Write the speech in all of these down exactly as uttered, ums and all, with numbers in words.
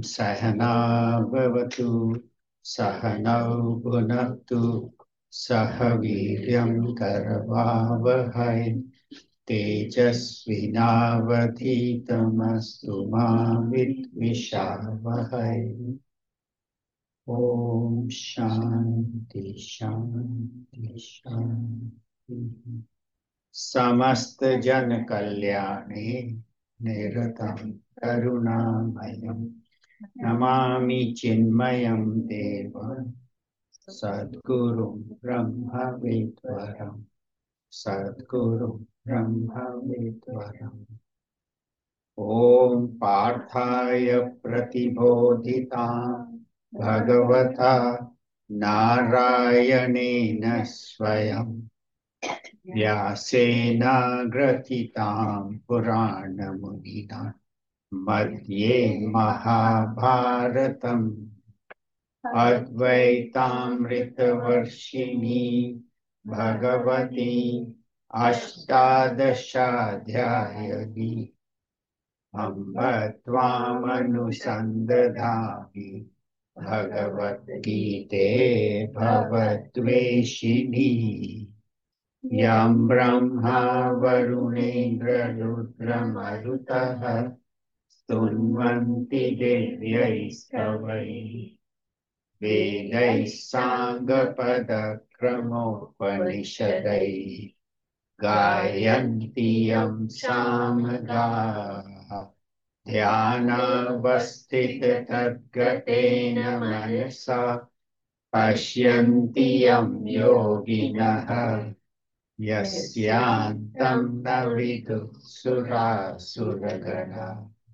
सहना भवतु सहनौ भुनक्तु सह वीर्यं करवावहै तेजस्विनावधीतमस्तु मा विद्विषावहै। ओम शांति शांति शांति। समस्त जन कल्याणे निरतं करुणामयं नमामि चिन्मयं देवं सद्गुरुं ब्रह्मविद्वरं सद्गुरुं ब्रह्मविद्वरम्। ओम पार्थाय प्रतिबोधितां भगवता नारायणेन स्वयं व्यासेन ग्रथितां पुराणमुनिना मध्ये महाभारतम् अद्वैतामृतवर्षिणी भगवती अष्टादशाध्यायिनी अम्ब त्वामनुसन्दधामि भगवद्गीते भवद्वेषिणी यं ब्रह्मा वरुणेन्द्ररुद्रमरुतः स्तुन्वन्ति दिव्यैस्तवैः वेदैः साङ्गपदक्रमोपनिषदैः गायन्ति यं सामगाः ध्यानावस्थिततद्गतेन मनसा पश्यन्ति यं योगिनः यस्यान्तं न विदुः सुरासुरगणा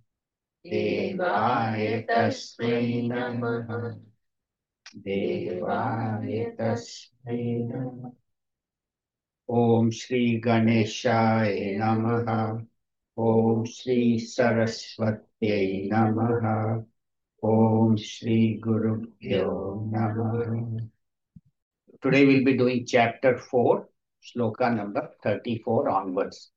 देवाय तस्मै नमः देवाय तस्मै नमः। ओम श्री गणेशाय नमः। ओम श्री सरस्वत्यै नमः। ओम श्री गुरुभ्यो नमः। Today we'll be doing chapter four, shloka number thirty-four onwards.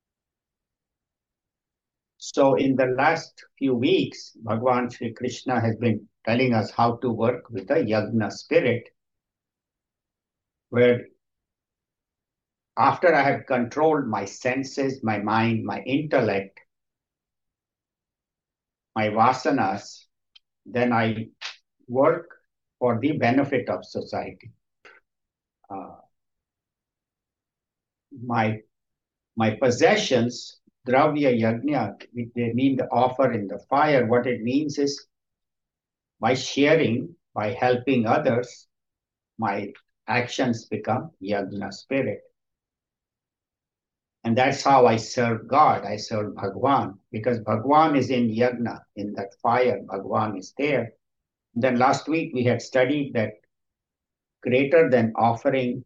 So in the last few weeks, Bhagavan Shri Krishna has been telling us how to work with the yagna spirit, where after I have controlled my senses, my mind, my intellect, my vasanas, then I work for the benefit of society. Uh, my, my possessions, dravya yajna, they mean the offer in the fire. What it means is by sharing, by helping others, my actions become yajna spirit. And that's how I serve God. I serve Bhagwan, because Bhagwan is in yajna, in that fire. Bhagwan is there. Then last week we had studied that greater than offering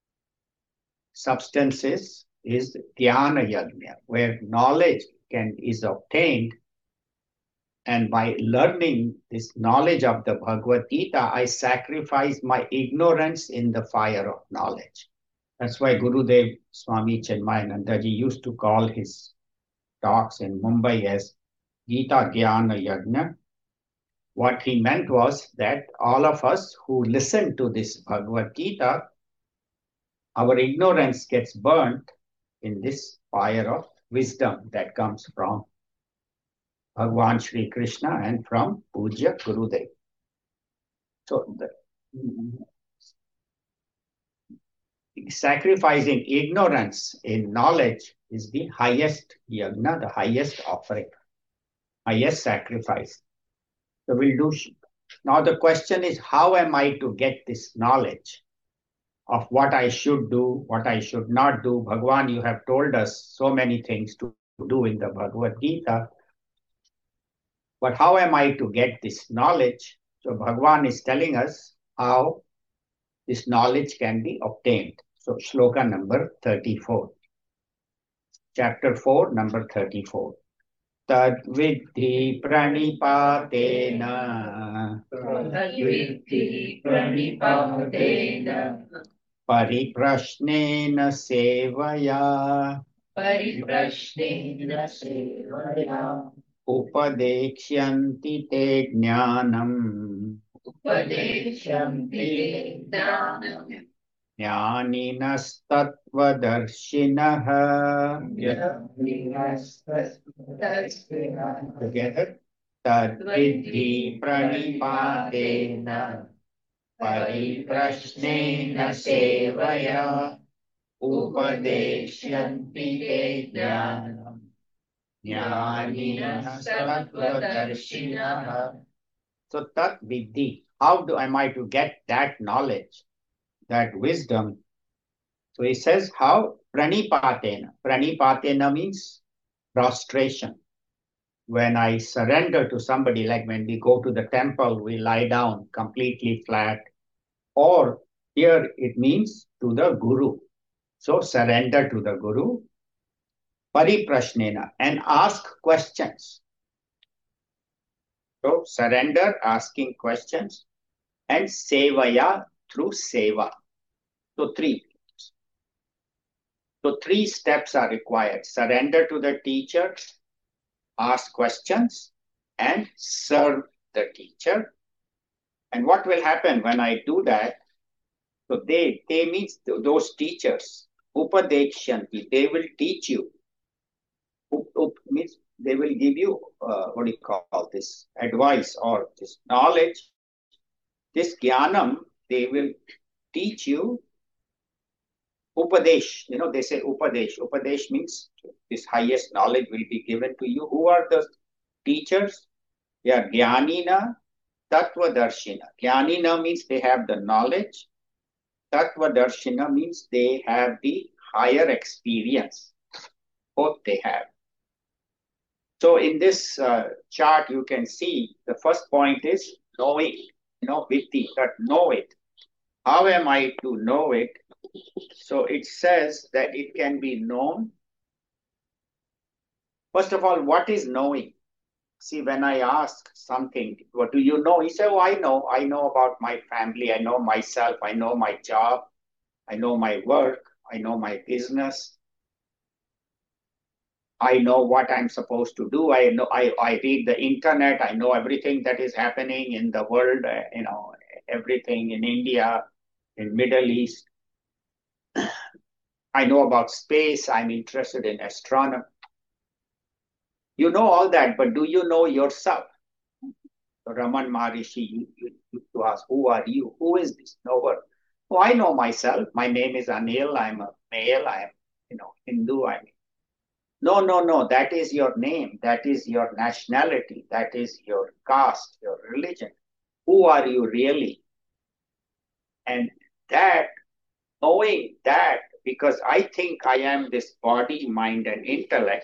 substances is dhyana yajna, where knowledge can is obtained. And by learning this knowledge of the Bhagavad Gita, I sacrifice my ignorance in the fire of knowledge. That's why Gurudev Swami Chinmayanandaji used to call his talks in Mumbai as Gita Jnana Yajna. What he meant was that all of us who listen to this Bhagavad Gita, our ignorance gets burnt in this fire of wisdom that comes from Bhagavan Shri Krishna and from Pujya Gurudev. So the, sacrificing ignorance in knowledge is the highest yajna, the highest offering, highest sacrifice. So we'll do. Now the question is, how am I to get this knowledge of what I should do, what I should not do? Bhagwan, you have told us so many things to do in the Bhagavad Gita. But how am I to get this knowledge? So Bhagwan is telling us how this knowledge can be obtained. So shloka number thirty-four. Chapter four, number thirty-four. Tad vidhi pranipatena Tad vidhi pranipatena pariprashnena sevaya pariprashnena sevaya Upadekshyanti te jnanam. Upadeshanti jnanam. Jnaninastatvadarshinaha. Jnaninastatvadarshinaha. Together. Tadviddhi pranipatena pariprashnena sevaya upadeshyanti te jnanam. Jnaninastatvadarshinaha. So tat viddhi, how do am I to get that knowledge, that wisdom? So he says how? Pranipatena. Pranipatena means prostration. When I surrender to somebody, like when we go to the temple, we lie down completely flat. Or here it means to the Guru. So surrender to the Guru. Pariprashnena, and ask questions. So surrender, asking questions, and sevaya, through seva. So three. So three steps are required. Surrender to the teacher, ask questions, and serve the teacher. And what will happen when I do that? So they, they means those teachers, upadekshanti, they will teach you. Up, up means they will give you, uh, what do you call this, advice or this knowledge. This jnanam, they will teach you. Upadesh, you know, they say Upadesh. Upadesh means this highest knowledge will be given to you. Who are the teachers? They are Jnanina, Tattva-darshina. Jnanina means they have the knowledge. Tattva-darshina means they have the higher experience. Both they have. So in this uh, chart, you can see the first point is knowing, you know, viddhi, that know it. How am I to know it? So it says that it can be known. First of all, what is knowing? See, when I ask something, what do you know? He said, oh, I know. I know about my family. I know myself. I know my job. I know my work. I know my business. I know what I'm supposed to do. I know. I, I read the internet. I know everything that is happening in the world, uh, you know, everything in India, in Middle East. I know about space. I'm interested in astronomy. You know all that, but do you know yourself? So Raman Maharishi, you, you, you ask, who are you? Who is this knower? Oh, I know myself. My name is Anil. I'm a male. I am, you know, Hindu. I mean, no, no, no. That is your name. That is your nationality. That is your caste, your religion. Who are you really? And that, knowing that, because I think I am this body, mind, and intellect.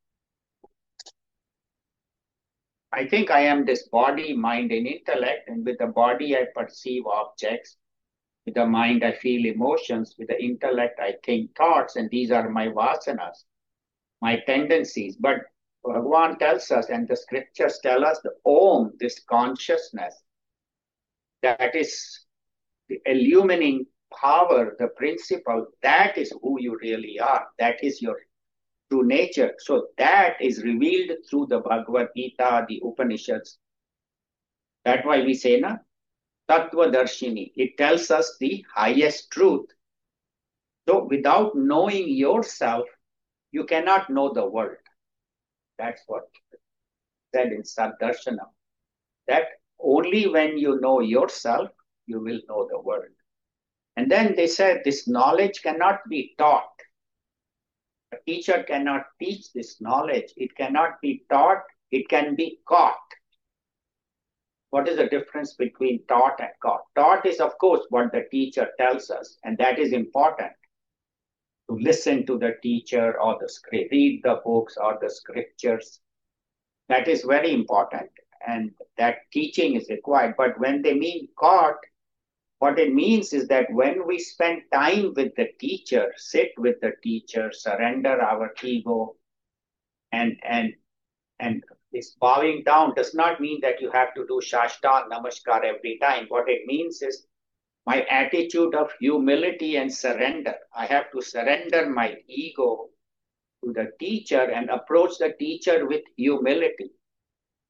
I think I am this body, mind, and intellect, and with the body I perceive objects, with the mind I feel emotions, with the intellect I think thoughts, and these are my vasanas, my tendencies. But Bhagavan tells us, and the scriptures tell us, the Om, this consciousness, that is the illumining power, the principle, that is who you really are. That is your true nature. So that is revealed through the Bhagavad Gita, the Upanishads. That's why we say, na, Tattva Darshini. It tells us the highest truth. So without knowing yourself, you cannot know the world. That's what said in Saddarshanam. That only when you know yourself, you will know the world. And then they said this knowledge cannot be taught. A teacher cannot teach this knowledge. It cannot be taught. It can be caught. What is the difference between taught and caught? Taught is, of course, what the teacher tells us, and that is important. To listen to the teacher or the script, read the books or the scriptures. That is very important, and that teaching is required. But when they mean caught, what it means is that when we spend time with the teacher, sit with the teacher, surrender our ego, and and and this bowing down does not mean that you have to do Shashtang Namaskar every time. What it means is my attitude of humility and surrender. I have to surrender my ego to the teacher and approach the teacher with humility.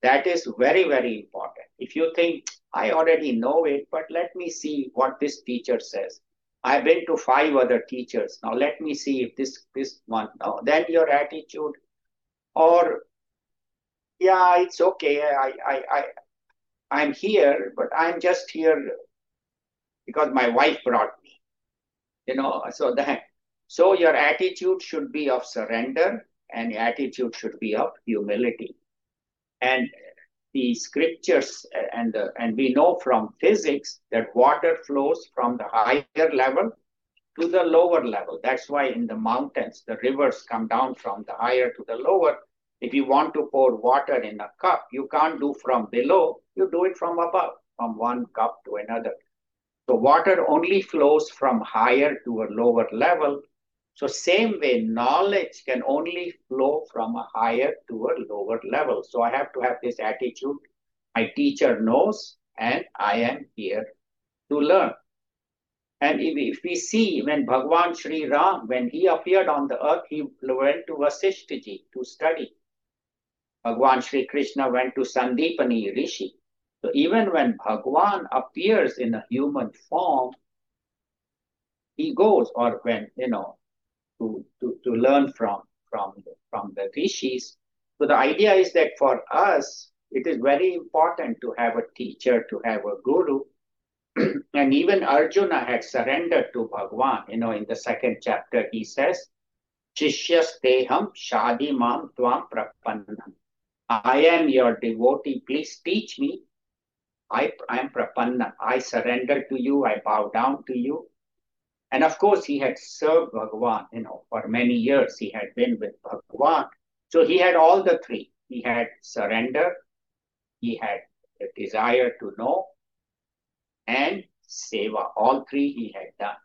That is very, very important. If you think, I already know it, but let me see what this teacher says. I've been to five other teachers. Now let me see if this, this one, no. Then your attitude, or, yeah, it's okay. I, I, I, I'm here, but I'm just here because my wife brought me, you know, so that, so your attitude should be of surrender and your attitude should be of humility. And the scriptures and the, and we know from physics that water flows from the higher level to the lower level. That's why in the mountains, the rivers come down from the higher to the lower. If you want to pour water in a cup, you can't do from below, you do it from above, from one cup to another. So water only flows from higher to a lower level. So same way, knowledge can only flow from a higher to a lower level. So I have to have this attitude. My teacher knows, and I am here to learn. And if, if we see when Bhagwan Sri Ram, when he appeared on the earth, he went to Vasishtha Ji to study. Bhagwan Sri Krishna went to Sandipani Rishi. So even when Bhagwan appears in a human form, he goes, or when, you know, to, to, to learn from, from, the, from the rishis. So the idea is that for us, it is very important to have a teacher, to have a guru. And even Arjuna had surrendered to Bhagwan. You know, in the second chapter, he says, Shishyasteham shadimam tvam prapannam. I am your devotee. Please teach me. I, I am prapanna. I surrender to you. I bow down to you. And of course, he had served Bhagwan, you know, for many years. He had been with Bhagwan. So he had all the three. He had surrender, he had a desire to know, and seva. All three he had done.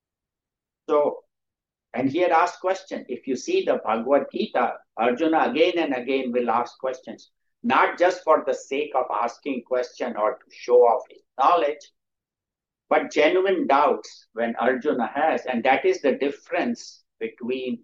So, and he had asked questions. If you see the Bhagavad Gita, Arjuna again and again will ask questions, not just for the sake of asking question or to show off his knowledge, but genuine doubts when Arjuna has. And that is the difference between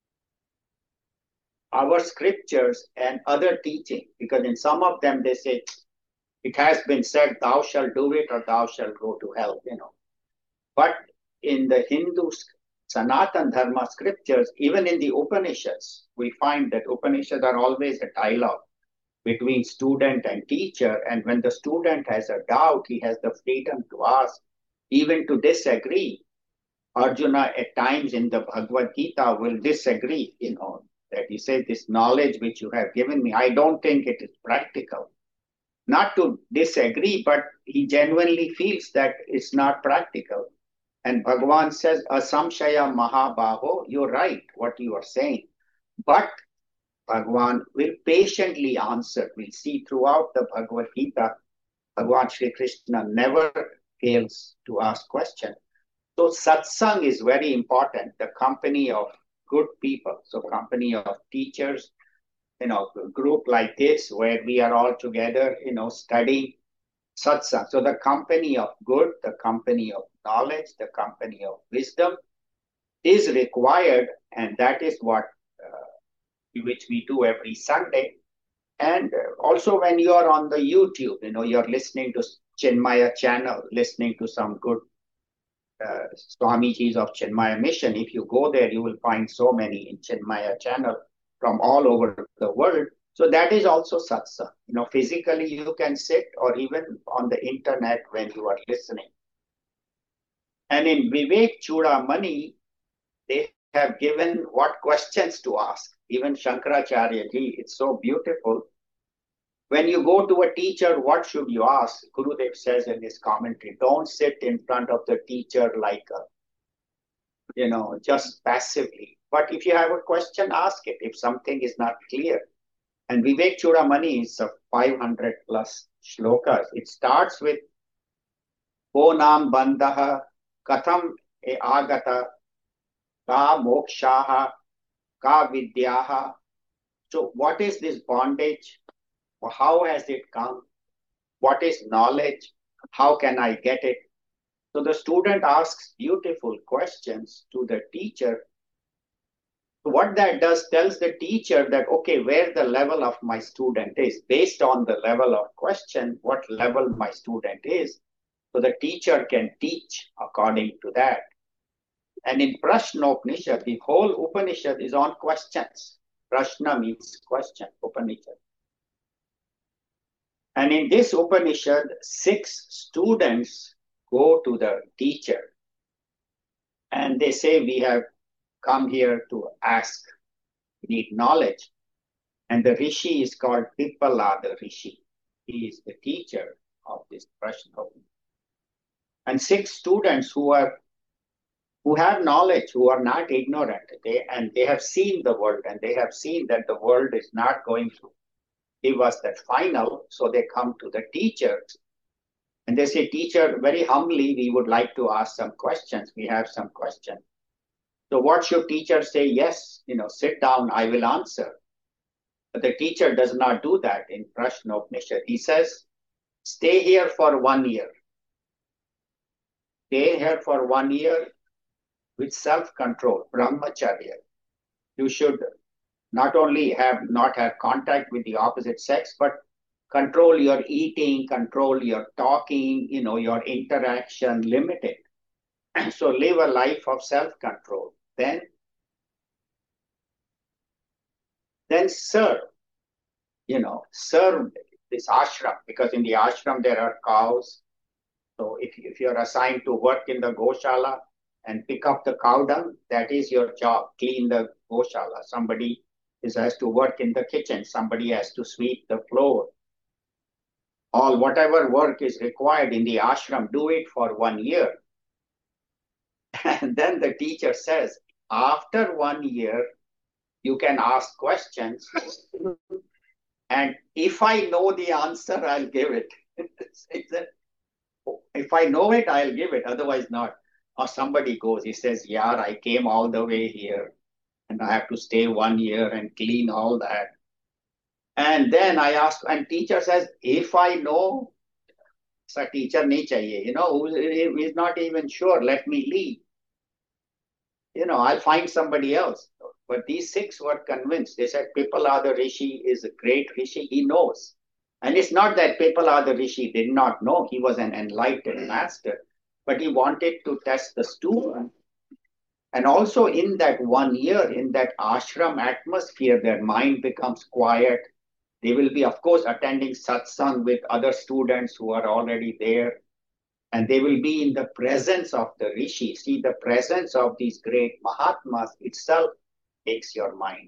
our scriptures and other teaching. Because in some of them, they say, it has been said, thou shalt do it or thou shalt go to hell, you know. But in the Hindu Sanatan Dharma scriptures, even in the Upanishads, we find that Upanishads are always a dialogue between student and teacher. And when the student has a doubt, he has the freedom to ask, even to disagree. Arjuna at times in the Bhagavad Gita will disagree, you know, that he says, this knowledge which you have given me, I don't think it is practical. Not to disagree, but he genuinely feels that it's not practical. And Bhagavan says, Asamshaya Mahabaho, you're right, what you are saying. But Bhagavan will patiently answer. We'll see throughout the Bhagavad Gita, Bhagavan Sri Krishna never fails to ask questions. So satsang is very important, the company of good people. So company of teachers, you know, a group like this where we are all together, you know, studying satsang. So the company of good, the company of knowledge, the company of wisdom is required. And that is what, uh, which we do every Sunday. And also when you are on the YouTube, you know, you're listening to Chinmaya channel, listening to some good uh, Swamijis of Chinmaya Mission. If you go there, you will find so many in Chinmaya channel from all over the world. So that is also satsang. You know, physically you can sit or even on the internet when you are listening. And in Vivek Chudamani, they have given what questions to ask. Even Shankaracharya ji, it's so beautiful. When you go to a teacher, what should you ask? Gurudev says in his commentary, don't sit in front of the teacher like, a, you know, just passively. But if you have a question, ask it if something is not clear. And Vivek Chudamani is of five hundred plus shlokas. It starts with Ko nam bandhaha katham e agata ka mokshaha ka vidyaha. So what is this bondage? How has it come? What is knowledge? How can I get it? So the student asks beautiful questions to the teacher. What that does tells the teacher that, okay, where the level of my student is, based on the level of question, what level my student is, so the teacher can teach according to that. And in Prashna Upanishad, the whole Upanishad is on questions. Prashna means question, Upanishad. And in this Upanishad, six students go to the teacher and they say, we have come here to ask, we need knowledge. And the Rishi is called Pippala, the Rishi. He is the teacher of this Prashna. And six students who are who have knowledge, who are not ignorant, they and they have seen the world, and they have seen that the world is not going to give us that final, so they come to the teacher. And they say, teacher, very humbly, we would like to ask some questions. We have some questions. So what should teacher say? Yes, you know, sit down, I will answer. But the teacher does not do that in Prashna Upanishad. He says, stay here for one year. Stay here for one year with self-control, brahmacharya. You should not only have not have contact with the opposite sex, but control your eating, control your talking, you know, your interaction, limit it. So live a life of self-control. Then, then serve, you know, serve this ashram, because in the ashram there are cows. So if, if you're assigned to work in the Goshala and pick up the cow dung, that is your job, clean the Goshala. Somebody is, has to work in the kitchen, somebody has to sweep the floor. All whatever work is required in the ashram, do it for one year. And then the teacher says, after one year, you can ask questions. And if I know the answer, I'll give it. If I know it, I'll give it. Otherwise not. Or somebody goes, he says, yeah, I came all the way here and I have to stay one year and clean all that. And then I ask, and teacher says, if I know, so teacher nahi chahiye, you know, who is not even sure, let me leave. You know, I'll find somebody else. But these six were convinced. They said, Pippala the Rishi is a great Rishi. He knows. And it's not that Pippala the Rishi did not know. He was an enlightened master. But he wanted to test the student. And also in that one year, in that ashram atmosphere, their mind becomes quiet. They will be, of course, attending satsang with other students who are already there. And they will be in the presence of the Rishi. See, the presence of these great Mahatmas itself takes your mind.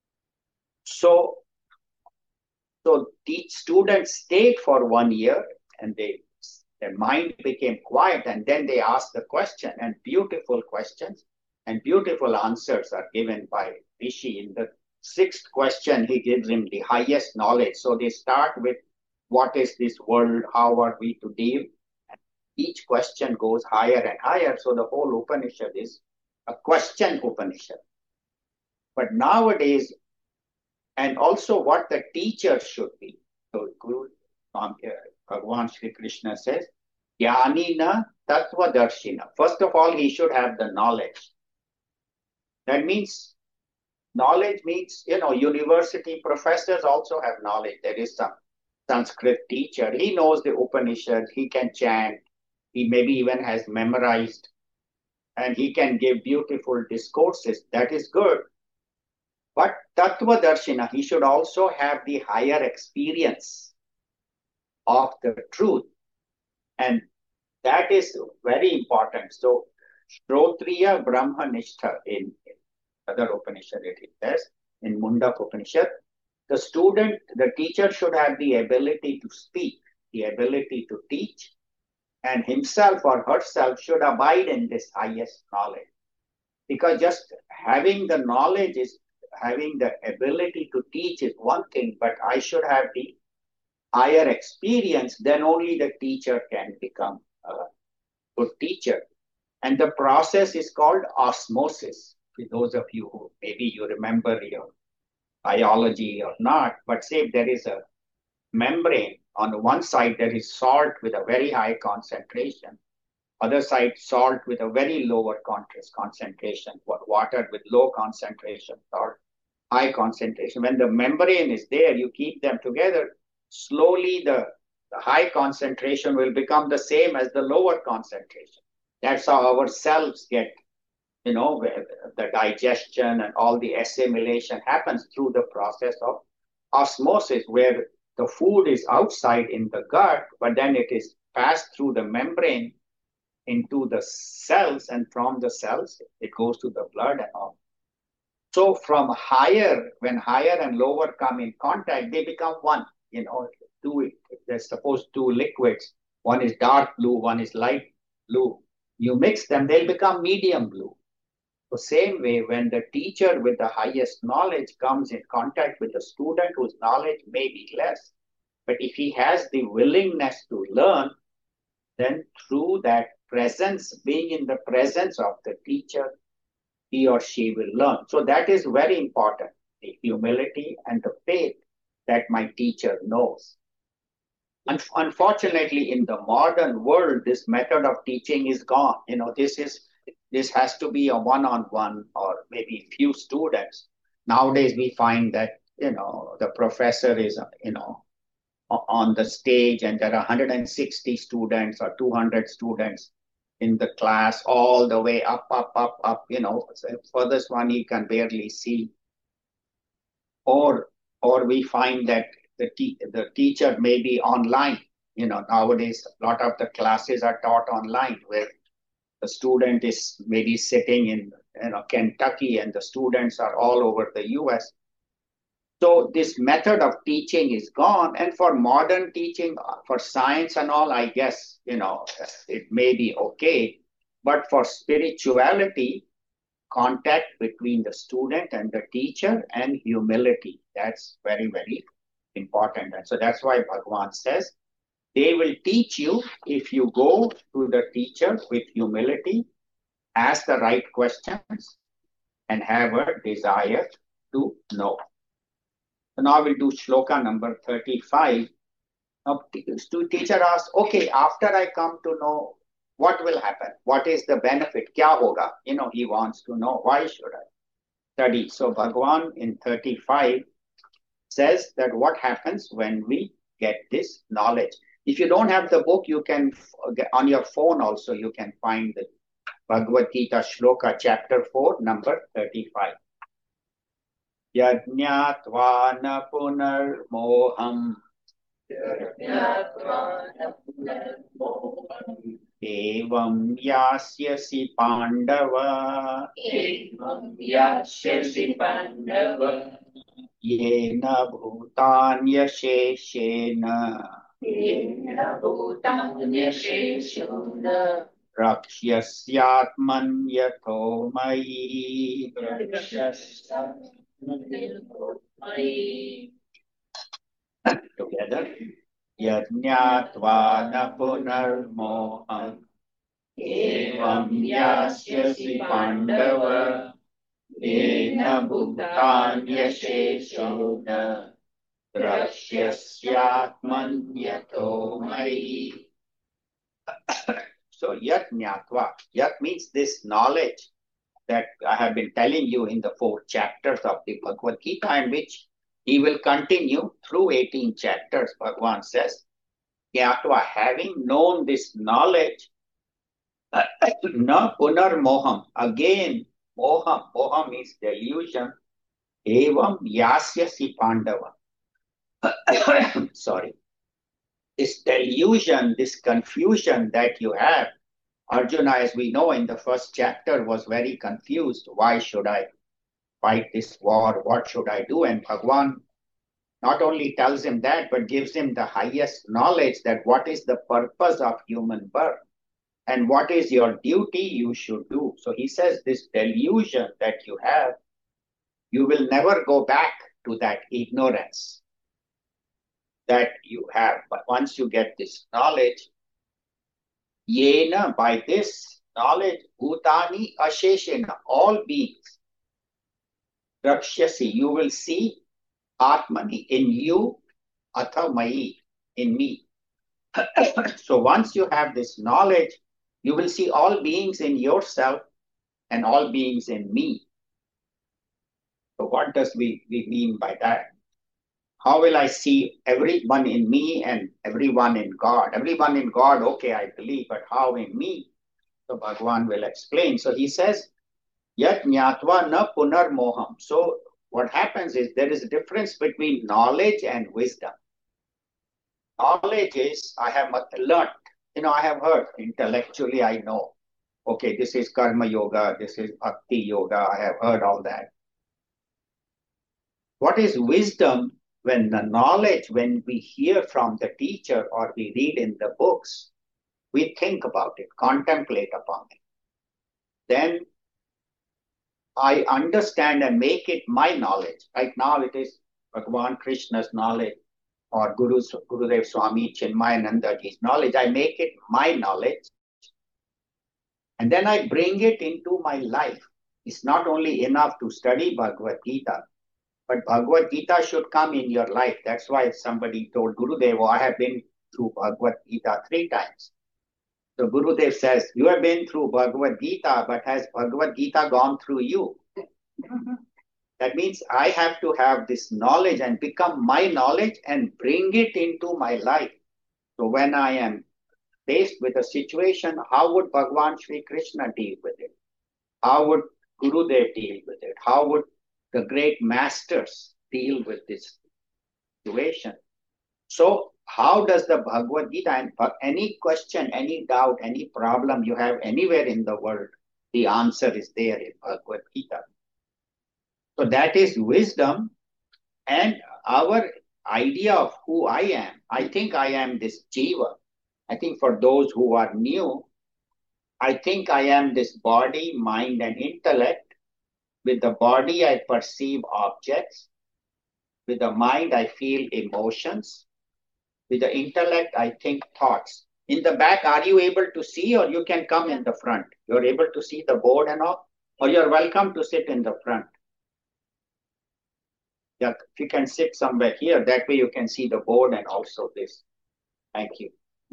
So, so these students stayed for one year and they their mind became quiet, and then they asked the question, and beautiful questions and beautiful answers are given by Rishi. In the sixth question, he gives him the highest knowledge. So they start with, what is this world? How are we to deal? And each question goes higher and higher. So the whole Upanishad is a question Upanishad. But nowadays, and also what the teacher should be. So Guru Bhagavan Shri Krishna says, Jnanina Tattva Darshina. First of all, he should have the knowledge. That means, knowledge means, you know, university professors also have knowledge. There is some Sanskrit teacher. He knows the Upanishads. He can chant. He maybe even has memorized. And he can give beautiful discourses. That is good. But Tattva Darshina, he should also have the higher experience of the truth. And that is very important. So, Shrotriya Brahma Nishtha in, in other Upanishad it says, in Mundak Upanishad, the student, the teacher should have the ability to speak, the ability to teach, and himself or herself should abide in this highest knowledge. Because just having the knowledge is, having the ability to teach is one thing, but I should have the higher experience, then only the teacher can become a good teacher. And the process is called osmosis. For those of you who maybe you remember your biology or not, but say if there is a membrane, on one side there is salt with a very high concentration, other side salt with a very lower concentration. water with low concentration or high concentration. When the membrane is there, you keep them together, slowly the, the high concentration will become the same as the lower concentration. That's how our cells get, you know, the digestion and all the assimilation happens through the process of osmosis, where the food is outside in the gut, but then it is passed through the membrane into the cells, and from the cells, it goes to the blood and all. So from higher, when higher and lower come in contact, they become one. You know, two, there's supposed two liquids. One is dark blue, one is light blue. You mix them, they'll become medium blue. The same way, when the teacher with the highest knowledge comes in contact with a student whose knowledge may be less, but if he has the willingness to learn, then through that presence, being in the presence of the teacher, he or she will learn. So that is very important, the humility and the faith that my teacher knows. Un- unfortunately, in the modern world, this method of teaching is gone. You know, this is this has to be a one-on-one or maybe few students. Nowadays, we find that, you know, the professor is, you know, on the stage and there are one hundred sixty students or two hundred students in the class, all the way up, up, up, up, you know, so for this one, you can barely see. Or, or we find that the, te- the teacher may be online. You know, nowadays, a lot of the classes are taught online, where the student is maybe sitting in, you know, Kentucky and the students are all over the U S. So this method of teaching is gone. And for modern teaching, for science and all, I guess, you know, it may be okay. But for spirituality, contact between the student and the teacher and humility, that's very, very important. And so that's why Bhagavan says, they will teach you if you go to the teacher with humility, ask the right questions, and have a desire to know. So now we'll do shloka number thirty-five. Now, the teacher asks, okay, after I come to know, what will happen? What is the benefit? Kya hoga? You know, he wants to know, why should I study? So Bhagavan in thirty-five says that what happens when we get this knowledge. If you don't have the book, you can, on your phone also, you can find the Bhagavad Gita shloka chapter four, number thirty-five. Yajñātvā na punarmoham evam yasyasi pandava Evam yasyasi pandava yena bhutanya sheshena yena bhutanya sheshena rakshasyatmanyato mayi. Together. Yajñātvā na punarmoham evam yasyasi pandava yena bhutanya sheshena rakshasyatmanyato mayi. So yajñātvā, yat means this knowledge that I have been telling you in the four chapters of the Bhagavad Gita, and which he will continue through eighteen chapters. Bhagavan says, Gyatva, having known this knowledge, na punar moham, again, moham, moham is delusion, evam yasyasi pandava. Sorry. This delusion, this confusion that you have, Arjuna, as we know in the first chapter, was very confused. Why should I fight this war? What should I do? And Bhagavan not only tells him that, but gives him the highest knowledge that what is the purpose of human birth and what is your duty you should do. So he says this delusion that you have, you will never go back to that ignorance that you have. But once you get this knowledge, Yena, by this knowledge, Bhutani Asheshena, all beings, Rakshyasi, you will see Atmani, in you, Athamai, in me. So once you have this knowledge, you will see all beings in yourself and all beings in me. So what does we, we mean by that? How will I see everyone in me and everyone in God? Everyone in God, okay, I believe, but how in me? So Bhagavan will explain. So he says, Yat jnatva na punar moham. So what happens is there is a difference between knowledge and wisdom. Knowledge is I have learned, you know, I have heard intellectually, I know. Okay, this is karma yoga, this is bhakti yoga, I have heard all that. What is wisdom? When the knowledge, when we hear from the teacher or we read in the books, we think about it, contemplate upon it. Then I understand and make it my knowledge. Right now it is Bhagavan Krishna's knowledge or Guru, Gurudev Swami Chinmayanandaji's knowledge. I make it my knowledge. And then I bring it into my life. It's not only enough to study Bhagavad Gita, but Bhagavad Gita should come in your life. That's why somebody told Gurudev, oh, I have been through Bhagavad Gita three times. So Gurudev says, you have been through Bhagavad Gita, but has Bhagavad Gita gone through you? That means I have to have this knowledge and become my knowledge and bring it into my life. So when I am faced with a situation, how would Bhagavan Sri Krishna deal with it? How would Gurudev deal with it? How would the great masters deal with this situation? So how does the Bhagavad Gita, and for any question, any doubt, any problem you have anywhere in the world, the answer is there in Bhagavad Gita. So that is wisdom, and our idea of who I am. I think I am this jiva. I think for those who are new, I think I am this body, mind, and intellect. With the body, I perceive objects. With the mind, I feel emotions. With the intellect, I think thoughts. In the back, are you able to see, or you can come in the front? You're able to see the board and all, or you're welcome to sit in the front. Yeah, if you can sit somewhere here, that way you can see the board and also this. Thank you.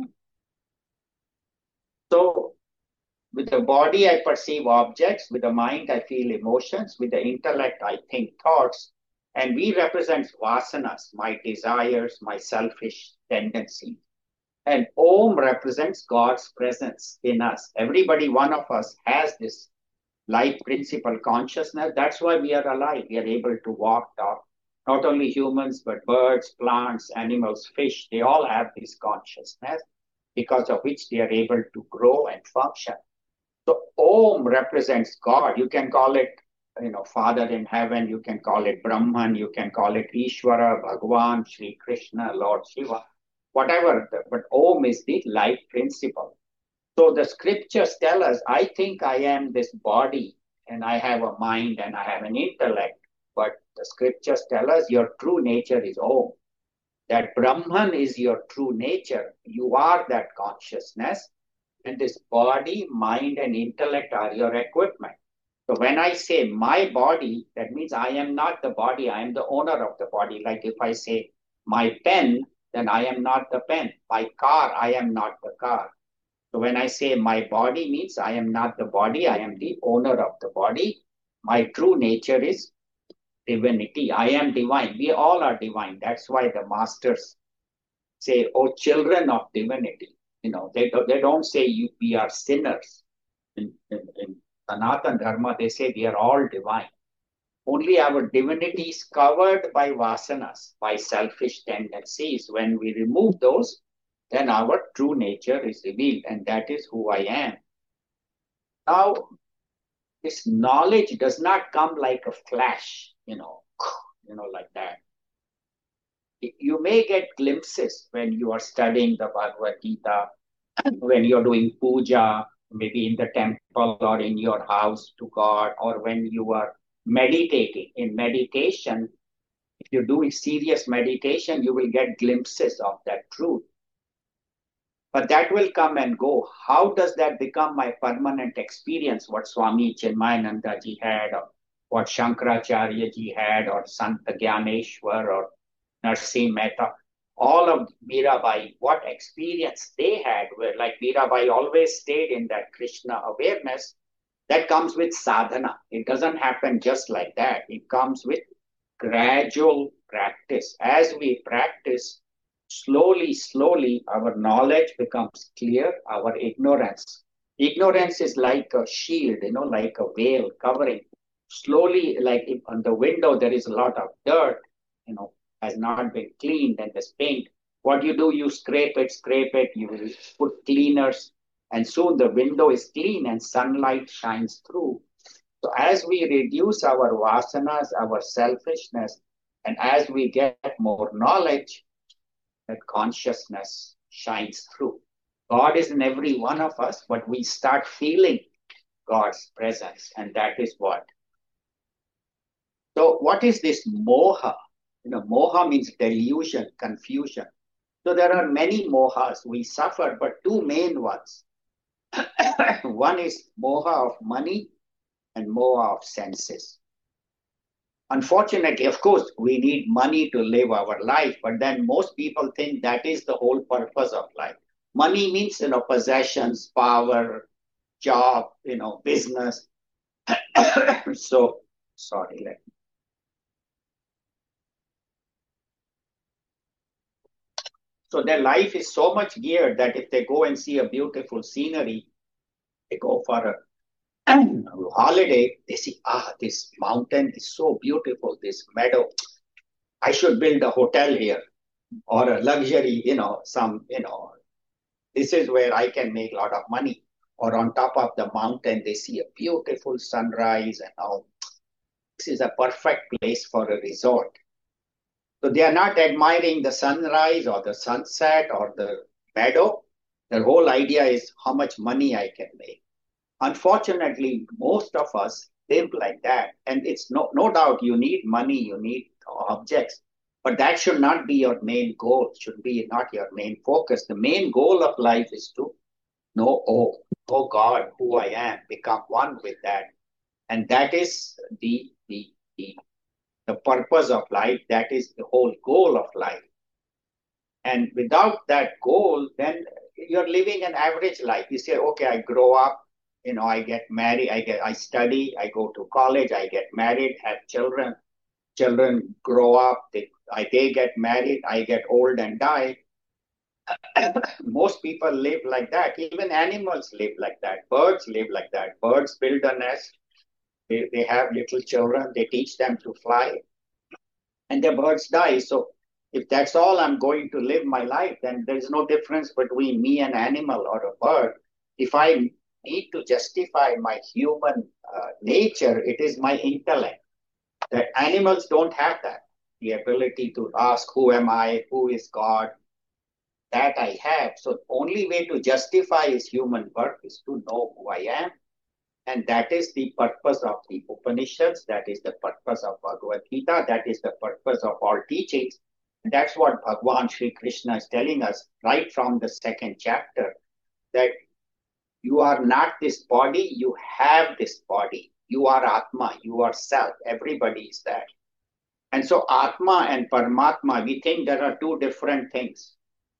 So, with the body, I perceive objects. With the mind, I feel emotions. With the intellect, I think thoughts. And we represent vasanas, my desires, my selfish tendencies. And Om represents God's presence in us. Everybody, one of us, has this life principle consciousness. That's why we are alive. We are able to walk, talk. Not only humans, but birds, plants, animals, fish, they all have this consciousness, because of which they are able to grow and function. So Om represents God. You can call it, you know, Father in heaven. You can call it Brahman. You can call it Ishvara, Bhagavan, Sri Krishna, Lord Shiva, whatever. But Om is the life principle. So the scriptures tell us, I think I am this body and I have a mind and I have an intellect. But the scriptures tell us your true nature is Om. That Brahman is your true nature. You are that consciousness. And this body, mind, and intellect are your equipment. So when I say my body, that means I am not the body. I am the owner of the body. Like if I say my pen, then I am not the pen. My car, I am not the car. So when I say my body means I am not the body. I am the owner of the body. My true nature is divinity. I am divine. We all are divine. That's why the masters say, oh, children of divinity. You know, they, they don't say you, we are sinners. In, in, in Sanatana Dharma, they say we are all divine. Only our divinity is covered by vasanas, by selfish tendencies. When we remove those, then our true nature is revealed, and that is who I am. Now, this knowledge does not come like a flash, you know, you know, like that. You may get glimpses when you are studying the Bhagavad Gita, when you're doing puja, maybe in the temple or in your house to God, or when you are meditating. In meditation, if you're doing serious meditation, you will get glimpses of that truth. But that will come and go. How does that become my permanent experience? What Swami Chinmayananda ji had, or what Shankaracharya ji had, or Santa Gyaneshwar, or Narsimha Mehta, all of Mirabai, what experience they had, where like Mirabai always stayed in that Krishna awareness, That comes with sadhana. It doesn't happen just like that. It comes with gradual practice. As we practice, slowly, slowly, our knowledge becomes clear, our ignorance. Ignorance is like a shield, you know, like a veil covering. Slowly, like if on the window there is a lot of dirt, you know, has not been cleaned and there's paint. What you do, you scrape it, scrape it, you put cleaners, and soon the window is clean and sunlight shines through. So as we reduce our vasanas, our selfishness, and as we get more knowledge, that consciousness shines through. God is in every one of us, but we start feeling God's presence, and that is what. So what is this moha? You know, moha means delusion, confusion. So there are many mohas we suffer, but two main ones. One is moha of money and moha of senses. Unfortunately, of course, we need money to live our life, but then most people think that is the whole purpose of life. Money means, you know, possessions, power, job, you know, business. So, sorry, let me. So their life is so much geared that if they go and see a beautiful scenery, they go for a holiday, they see, ah, this mountain is so beautiful, this meadow. I should build a hotel here or a luxury, you know, some, you know, this is where I can make a lot of money. Or on top of the mountain, they see a beautiful sunrise and all. This is a perfect place for a resort. So they are not admiring the sunrise or the sunset or the meadow. Their whole idea is how much money I can make. Unfortunately, most of us live like that. And it's no, no doubt you need money, you need objects, but that should not be your main goal, should be not your main focus. The main goal of life is to know, oh, oh God, who I am, become one with that. And that is the, the, the, the purpose of life. That is the whole goal of life. And without that goal, then you're living an average life. You say, okay, I grow up, you know, I get married, I get, I study, I go to college, I get married, have children. Children grow up, they, I, they get married, I get old and die. Most people live like that. Even animals live like that. Birds live like that. Birds build a nest. They, they have little children. They teach them to fly. And the birds die. So if that's all I'm going to live my life, then there's no difference between me and animal or a bird. If I need to justify my human uh, nature, it is my intellect. That animals don't have that. The ability to ask, who am I? Who is God? That I have. So the only way to justify his human birth is to know who I am. And that is the purpose of the Upanishads. That is the purpose of Bhagavad Gita. That is the purpose of all teachings. And that's what Bhagavan Sri Krishna is telling us right from the second chapter, that you are not this body, you have this body. You are Atma, you are self. Everybody is that. And so Atma and Paramatma, we think there are two different things.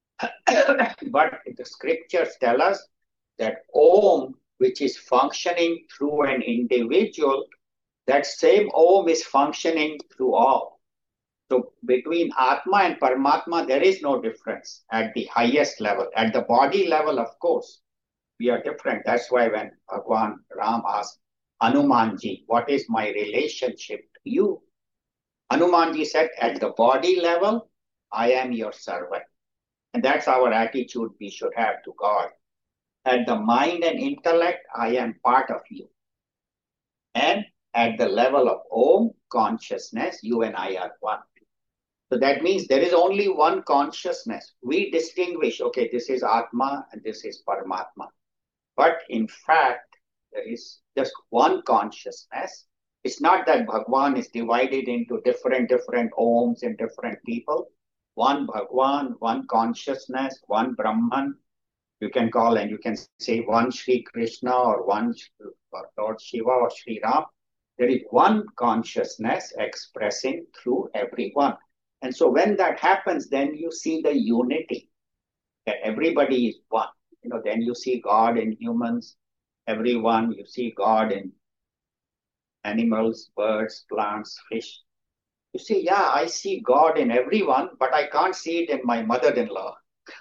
But the scriptures tell us that Om, which is functioning through an individual, that same Om is functioning through all. So between Atma and Paramatma, there is no difference at the highest level. At the body level, of course, we are different. That's why when Bhagwan Ram asked Hanumanji, what is my relationship to you? Hanumanji said, at the body level, I am your servant. And that's our attitude we should have to God. At the mind and intellect, I am part of you. And at the level of Om, consciousness, you and I are one. So that means there is only one consciousness. We distinguish, okay, this is Atma and this is Paramatma. But in fact, there is just one consciousness. It's not that Bhagwan is divided into different, different Oms in different people. One Bhagwan, one consciousness, one Brahman, you can call, and you can say one Sri Krishna or one or Lord Shiva or Sri Ram. There is one consciousness expressing through everyone. And so when that happens, then you see the unity, that everybody is one. You know, then you see God in humans, everyone. You see God in animals, birds, plants, fish. You see, yeah, I see God in everyone, but I can't see it in my mother-in-law.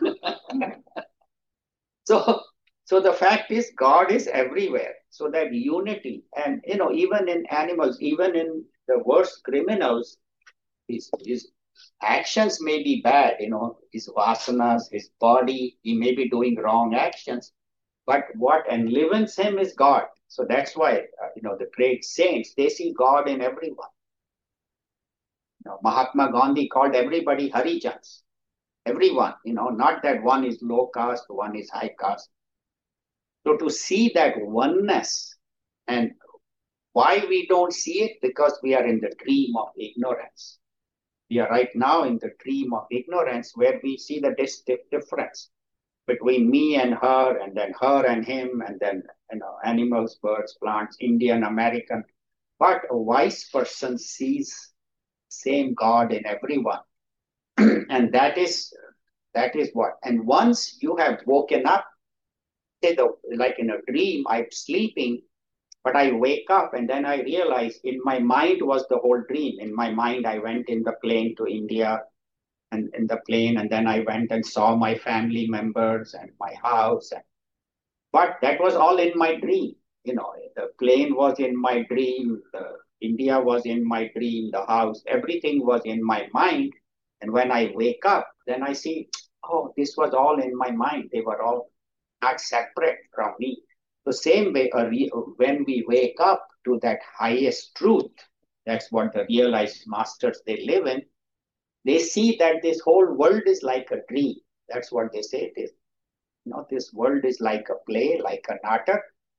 So, so the fact is, God is everywhere. So that unity, and you know, even in animals, even in the worst criminals, his his actions may be bad. You know, his vasanas, his body, he may be doing wrong actions, but what enlivens him is God. So that's why uh, you know the great saints, they see God in everyone. You know, Mahatma Gandhi called everybody Harijans. Everyone, you know, not that one is low caste, one is high caste. So to see that oneness, and why we don't see it? Because we are in the dream of ignorance. We are right now in the dream of ignorance where we see the distinct difference between me and her, and then her and him, and then you know animals, birds, plants, Indian, American. But a wise person sees same God in everyone, and that is that is what. And once you have woken up, say the like in a dream, I'm sleeping, but I wake up and then I realize in my mind was the whole dream. In my mind, I went in the plane to India, and in the plane, and then I went and saw my family members and my house. And, but that was all in my dream. You know, the plane was in my dream, the India was in my dream, the house, everything was in my mind. And when I wake up, then I see, oh, this was all in my mind. They were all not separate from me. The same way, uh, re- when we wake up to that highest truth, that's what the realized masters they live in. They see that this whole world is like a dream. That's what they say it is. You know, this world is like a play, like a natak,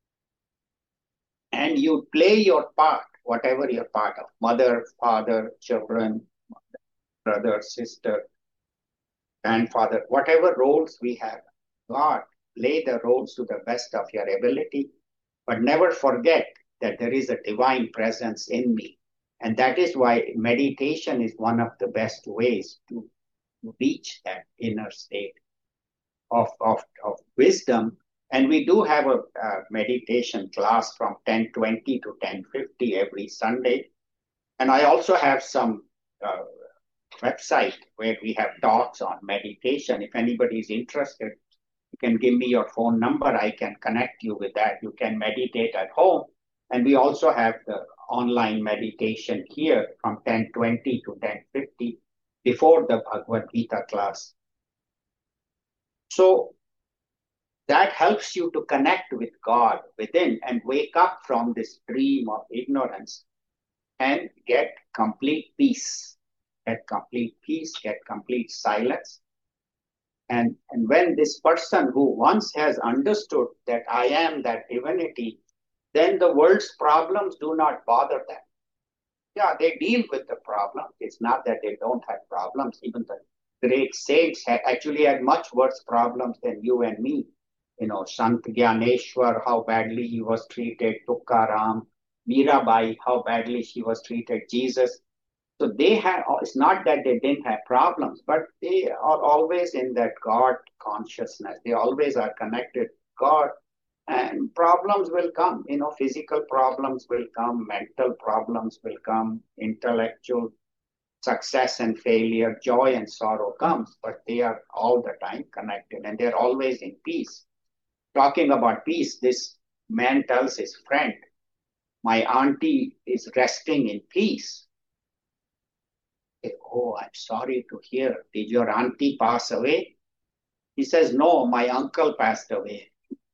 and you play your part, whatever you're part of, mother, father, children, brother, sister, grandfather, whatever roles we have. God, play the roles to the best of your ability, but never forget that there is a divine presence in me. And that is why meditation is one of the best ways to reach that inner state of, of, of wisdom. And we do have a, a meditation class from ten twenty to ten fifty every Sunday. And I also have some uh, website where we have talks on meditation. If anybody is interested, you can give me your phone number. I can connect you with that. You can meditate at home. And we also have the online meditation here from ten twenty to ten fifty before the Bhagavad Gita class. So that helps you to connect with God within and wake up from this dream of ignorance and get complete peace. Get complete peace, get complete silence. And, and when this person who once has understood that I am that divinity, then the world's problems do not bother them. Yeah, they deal with the problem. It's not that they don't have problems. Even the great saints had actually had much worse problems than you and me. You know, Sant Gyaneshwar, how badly he was treated, Tukaram, Mirabai, how badly she was treated, Jesus. So they had, it's not that they didn't have problems, but they are always in that God consciousness. They always are connected to God, and problems will come. You know, physical problems will come, mental problems will come, intellectual success and failure, joy and sorrow comes, but they are all the time connected and they're always in peace. Talking about peace, this man tells his friend, my auntie is resting in peace. Oh, I'm sorry to hear. Did your auntie pass away? He says, no, my uncle passed away.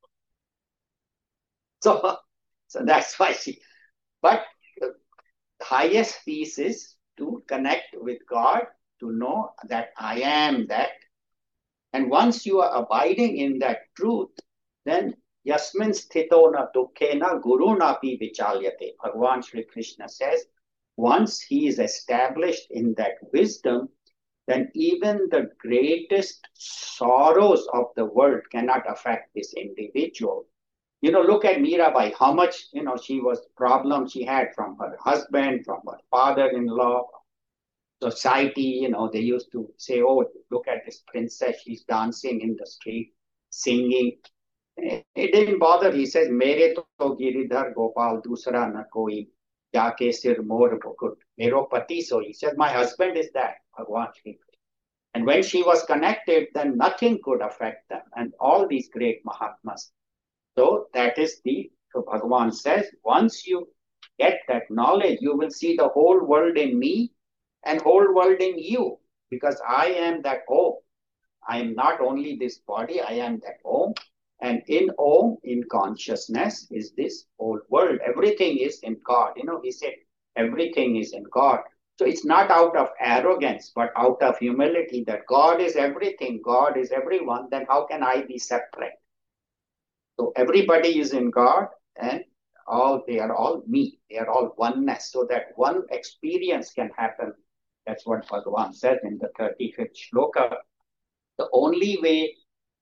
So, so that's why she, but the highest peace is to connect with God, to know that I am that. And once you are abiding in that truth, then yasmin sthito na dukkena guru napi vichalyate. Bhagavan Shri Krishna says, once he is established in that wisdom, then even the greatest sorrows of the world cannot affect this individual. You know, look at Mirabai, how much, you know, she was problems she had from her husband, from her father-in-law, society. You know, they used to say, oh, look at this princess, she's dancing in the street, singing. It didn't bother. He says, "मेरे तो गिरिधर गोपाल दूसरा न कोई जाके सिर मोर मुकुट मेरो पति सोई." He said, "My husband is that Bhagwan Shri Krishna." And when she was connected, then nothing could affect them. And all these great Mahatmas. So that is the, so Bhagavan says, once you get that knowledge, you will see the whole world in me and whole world in you, because I am that Om. I am not only this body, I am that Om. And in Om, in consciousness, is this whole world. Everything is in God. You know, he said, everything is in God. So it's not out of arrogance, but out of humility that God is everything, God is everyone. Then how can I be separate? So everybody is in God, and all they are all me. They are all oneness. So that one experience can happen. That's what Bhagavan says in the thirty-fifth shloka. The only way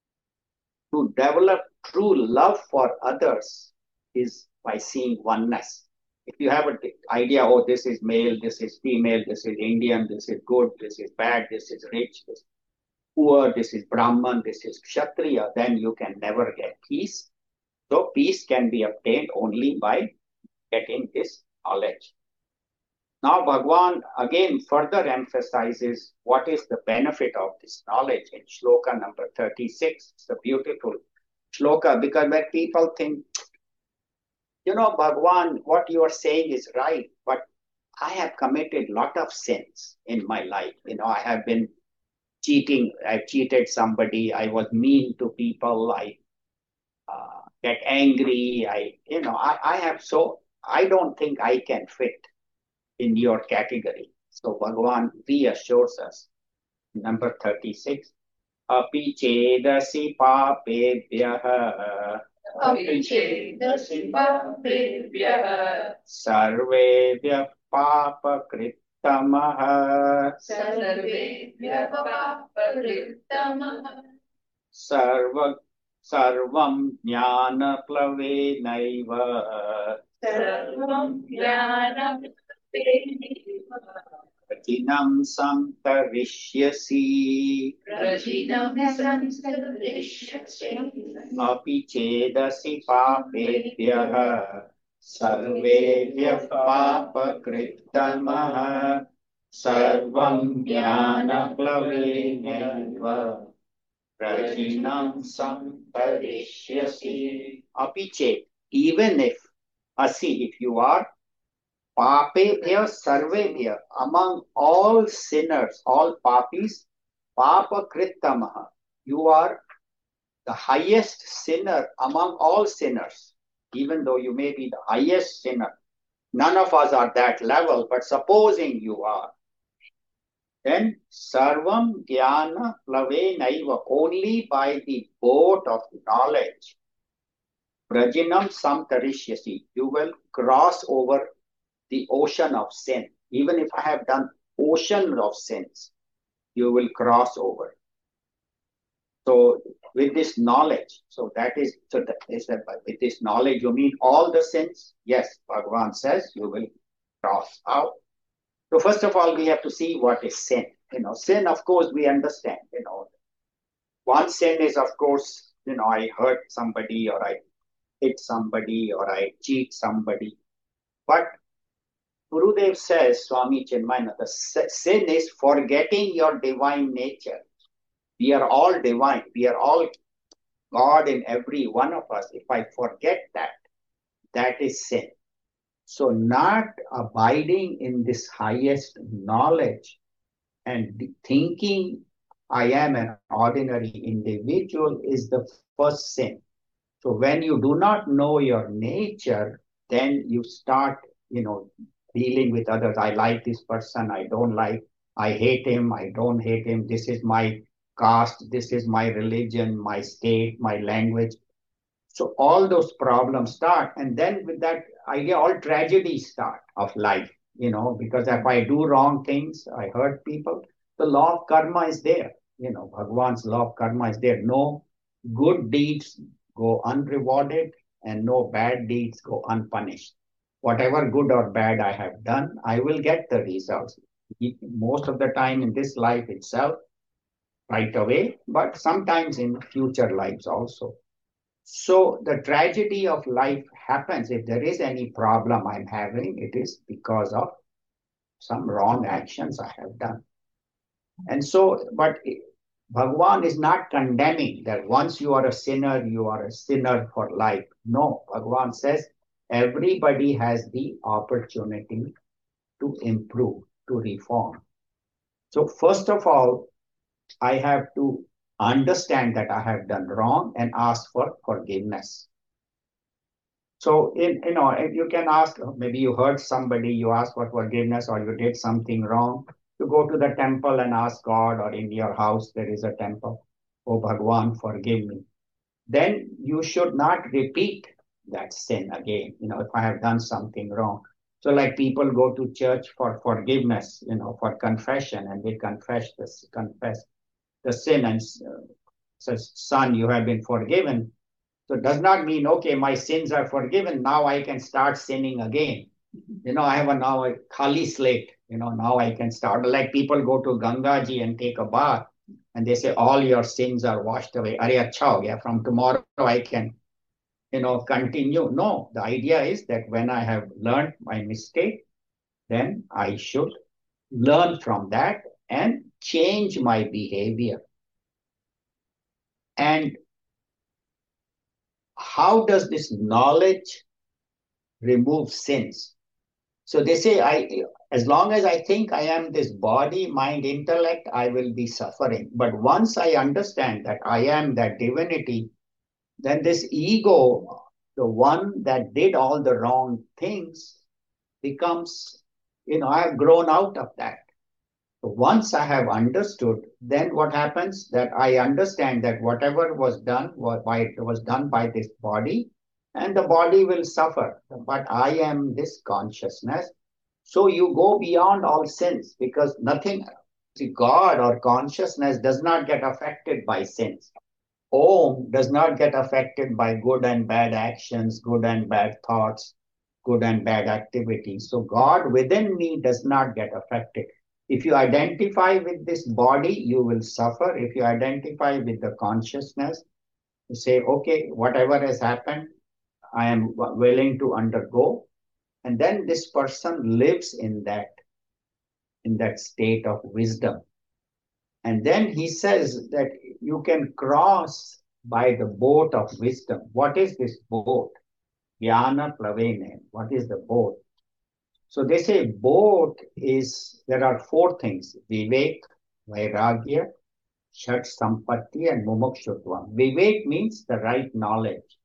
to develop true love for others is by seeing oneness. If you have an idea, oh, this is male, this is female, this is Indian, this is good, this is bad, this is rich, this is poor, this is Brahman, this is Kshatriya, then you can never get peace. So peace can be obtained only by getting this knowledge. Now Bhagwan again further emphasizes what is the benefit of this knowledge in shloka number thirty-six. It's a beautiful shloka, because when people think, you know, Bhagwan, what you are saying is right, but I have committed a lot of sins in my life. You know, I have been cheating, I cheated somebody, I was mean to people, I uh, get angry, I, you know, I, I have so, I don't think I can fit in your category. So Bhagavan reassures us. Number thirty-six. Api chedasi papebhyah Api chedasi papebhyah sarvebhyah papakrittamah sarvebhyah papakrittamah sarva sarvam jnanaplavenaiva sarvam jnanam Prajinam samtarishyasi Prajinam samtarishyasi api chedasi papebhyah sarvebhyah papakrittamah sarvam jnanaplavenaiva prajinam samtarishyasi. Api ched, even if, asi, if you are, papebhya sarvebhya, among all sinners, all papis, papa krittamaha, you are the highest sinner among all sinners, even though you may be the highest sinner. None of us are that level, but supposing you are, then sarvam jnana plavenaiva, only by the boat of knowledge, prajinam samtarishyasi, you will cross over the ocean of sin. Even if I have done ocean of sins, you will cross over. So with this knowledge, so that is, so that is that with this knowledge, you mean all the sins? Yes, Bhagavan says you will cross out. So first of all, we have to see what is sin. You know, sin, of course, we understand. You know, one sin is, of course, you know, I hurt somebody, or I hit somebody, or I cheat somebody. But Gurudev says, Swami Chinmayananda, the sin is forgetting your divine nature. We are all divine. We are all God in every one of us. If I forget that, that is sin. So not abiding in this highest knowledge and thinking I am an ordinary individual is the first sin. So when you do not know your nature, then you start, you know, dealing with others. I like this person, I don't like, I hate him, I don't hate him. This is my caste, this is my religion, my state, my language. So all those problems start. And then with that idea, all tragedies start of life, you know, because if I do wrong things, I hurt people, the law of karma is there. You know, Bhagwan's law of karma is there. No good deeds go unrewarded and no bad deeds go unpunished. Whatever good or bad I have done, I will get the results. Most of the time in this life itself, right away, but sometimes in future lives also. So the tragedy of life happens if there is any problem I'm having, it is because of some wrong actions I have done. And so, but Bhagwan is not condemning that once you are a sinner, you are a sinner for life. No, Bhagwan says everybody has the opportunity to improve, to reform. So, first of all, I have to understand that I have done wrong and ask for forgiveness. So, in you know, you can ask, maybe you hurt somebody, you ask for forgiveness, or you did something wrong. You go to the temple and ask God, or in your house there is a temple. Oh Bhagwan, forgive me. Then you should not repeat that sin again. You know, if I have done something wrong. So, like people go to church for forgiveness, you know, for confession, and they confess this, confess the sin, and uh, says, "Son, you have been forgiven." So it does not mean, okay, my sins are forgiven. Now I can start sinning again. You know, I have a now a khali slate. You know, now I can start. Like people go to Gangaji and take a bath, and they say all your sins are washed away. Arey, acha ho gaya. From tomorrow I can, you know, continue. No, the idea is that when I have learned my mistake, then I should learn from that and change my behavior. And how does this knowledge remove sins? So they say, I, as long as I think I am this body, mind, intellect, I will be suffering. But once I understand that I am that divinity, then this ego, the one that did all the wrong things, becomes, you know, I have grown out of that. So once I have understood, then what happens that I understand that whatever was done was by it was done by this body, and the body will suffer. But I am this consciousness. So you go beyond all sins because nothing, see, God or consciousness does not get affected by sins. Om does not get affected by good and bad actions, good and bad thoughts, good and bad activities. So God within me does not get affected. If you identify with this body, you will suffer. If you identify with the consciousness, you say, okay, whatever has happened, I am willing to undergo. And then this person lives in that, in that state of wisdom. And then he says that you can cross by the boat of wisdom. What is this boat? Jnana Plavene. What is the boat? So they say boat is, there are four things: Vivek, Vairagya, Shat Sampatti, and Mumukshutvam. Vivek means the right knowledge.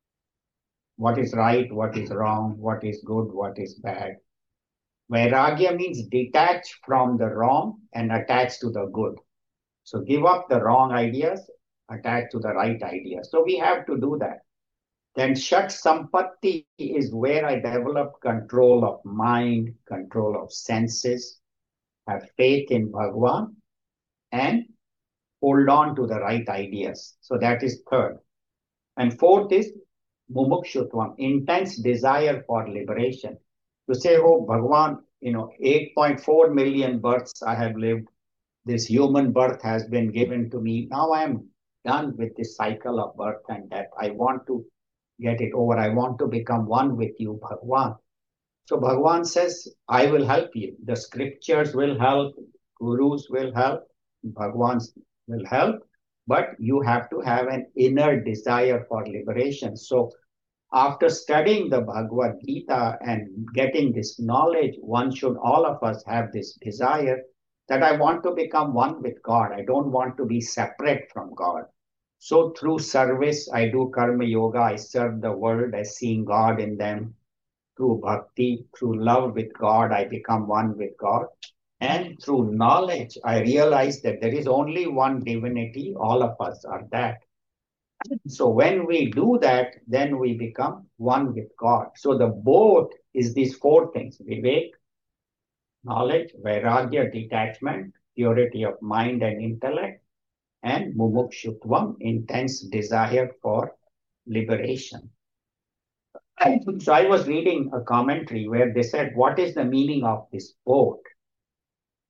What is right, what is wrong, what is good, what is bad. Vairagya means detach from the wrong and attach to the good. So give up the wrong ideas, attach to the right ideas. So we have to do that. Then Shat Sampatti is where I develop control of mind, control of senses, have faith in Bhagwan, and hold on to the right ideas. So that is third. And fourth is Mumukshutvam, intense desire for liberation. To say, oh, Bhagwan, you know, eight point four million births I have lived. This human birth has been given to me. Now I am done with this cycle of birth and death. I want to get it over. I want to become one with you, Bhagwan. So Bhagwan says, I will help you. The scriptures will help. Gurus will help. Bhagwan will help. But you have to have an inner desire for liberation. So after studying the Bhagavad Gita and getting this knowledge, one should, all of us have this desire that I want to become one with God. I don't want to be separate from God. So through service, I do karma yoga. I serve the world as seeing God in them. Through bhakti, through love with God, I become one with God. And through knowledge, I realize that there is only one divinity. All of us are that. So when we do that, then we become one with God. So the boat is these four things: Vivek, knowledge; Vairagya, detachment; purity of mind and intellect; and Mumukshutvam, intense desire for liberation. So I was reading a commentary where they said, what is the meaning of this boat?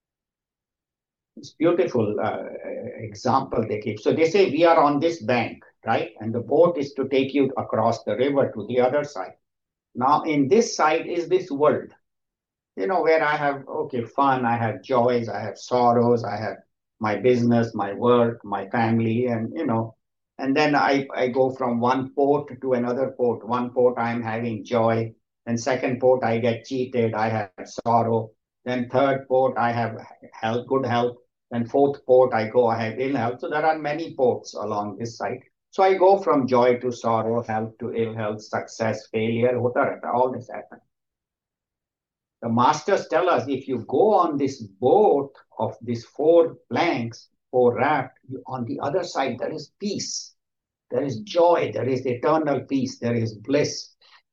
It's beautiful uh, example they give. So they say we are on this bank. right? And the boat is to take you across the river to the other side. Now, in this side is this world, you know, where I have, okay, fun, I have joys, I have sorrows, I have my business, my work, my family, and, you know, and then I, I go from one port to another port. One port, I'm having joy. Then second port, I get cheated, I have sorrow. Then third port, I have health, good health. Then fourth port, I go, I have ill health. So there are many ports along this side. So I go from joy to sorrow, health to ill health, success, failure, hota rehta, all this happens. The masters tell us if you go on this boat of these four planks, four raft, on the other side there is peace, there is joy, there is eternal peace, there is bliss.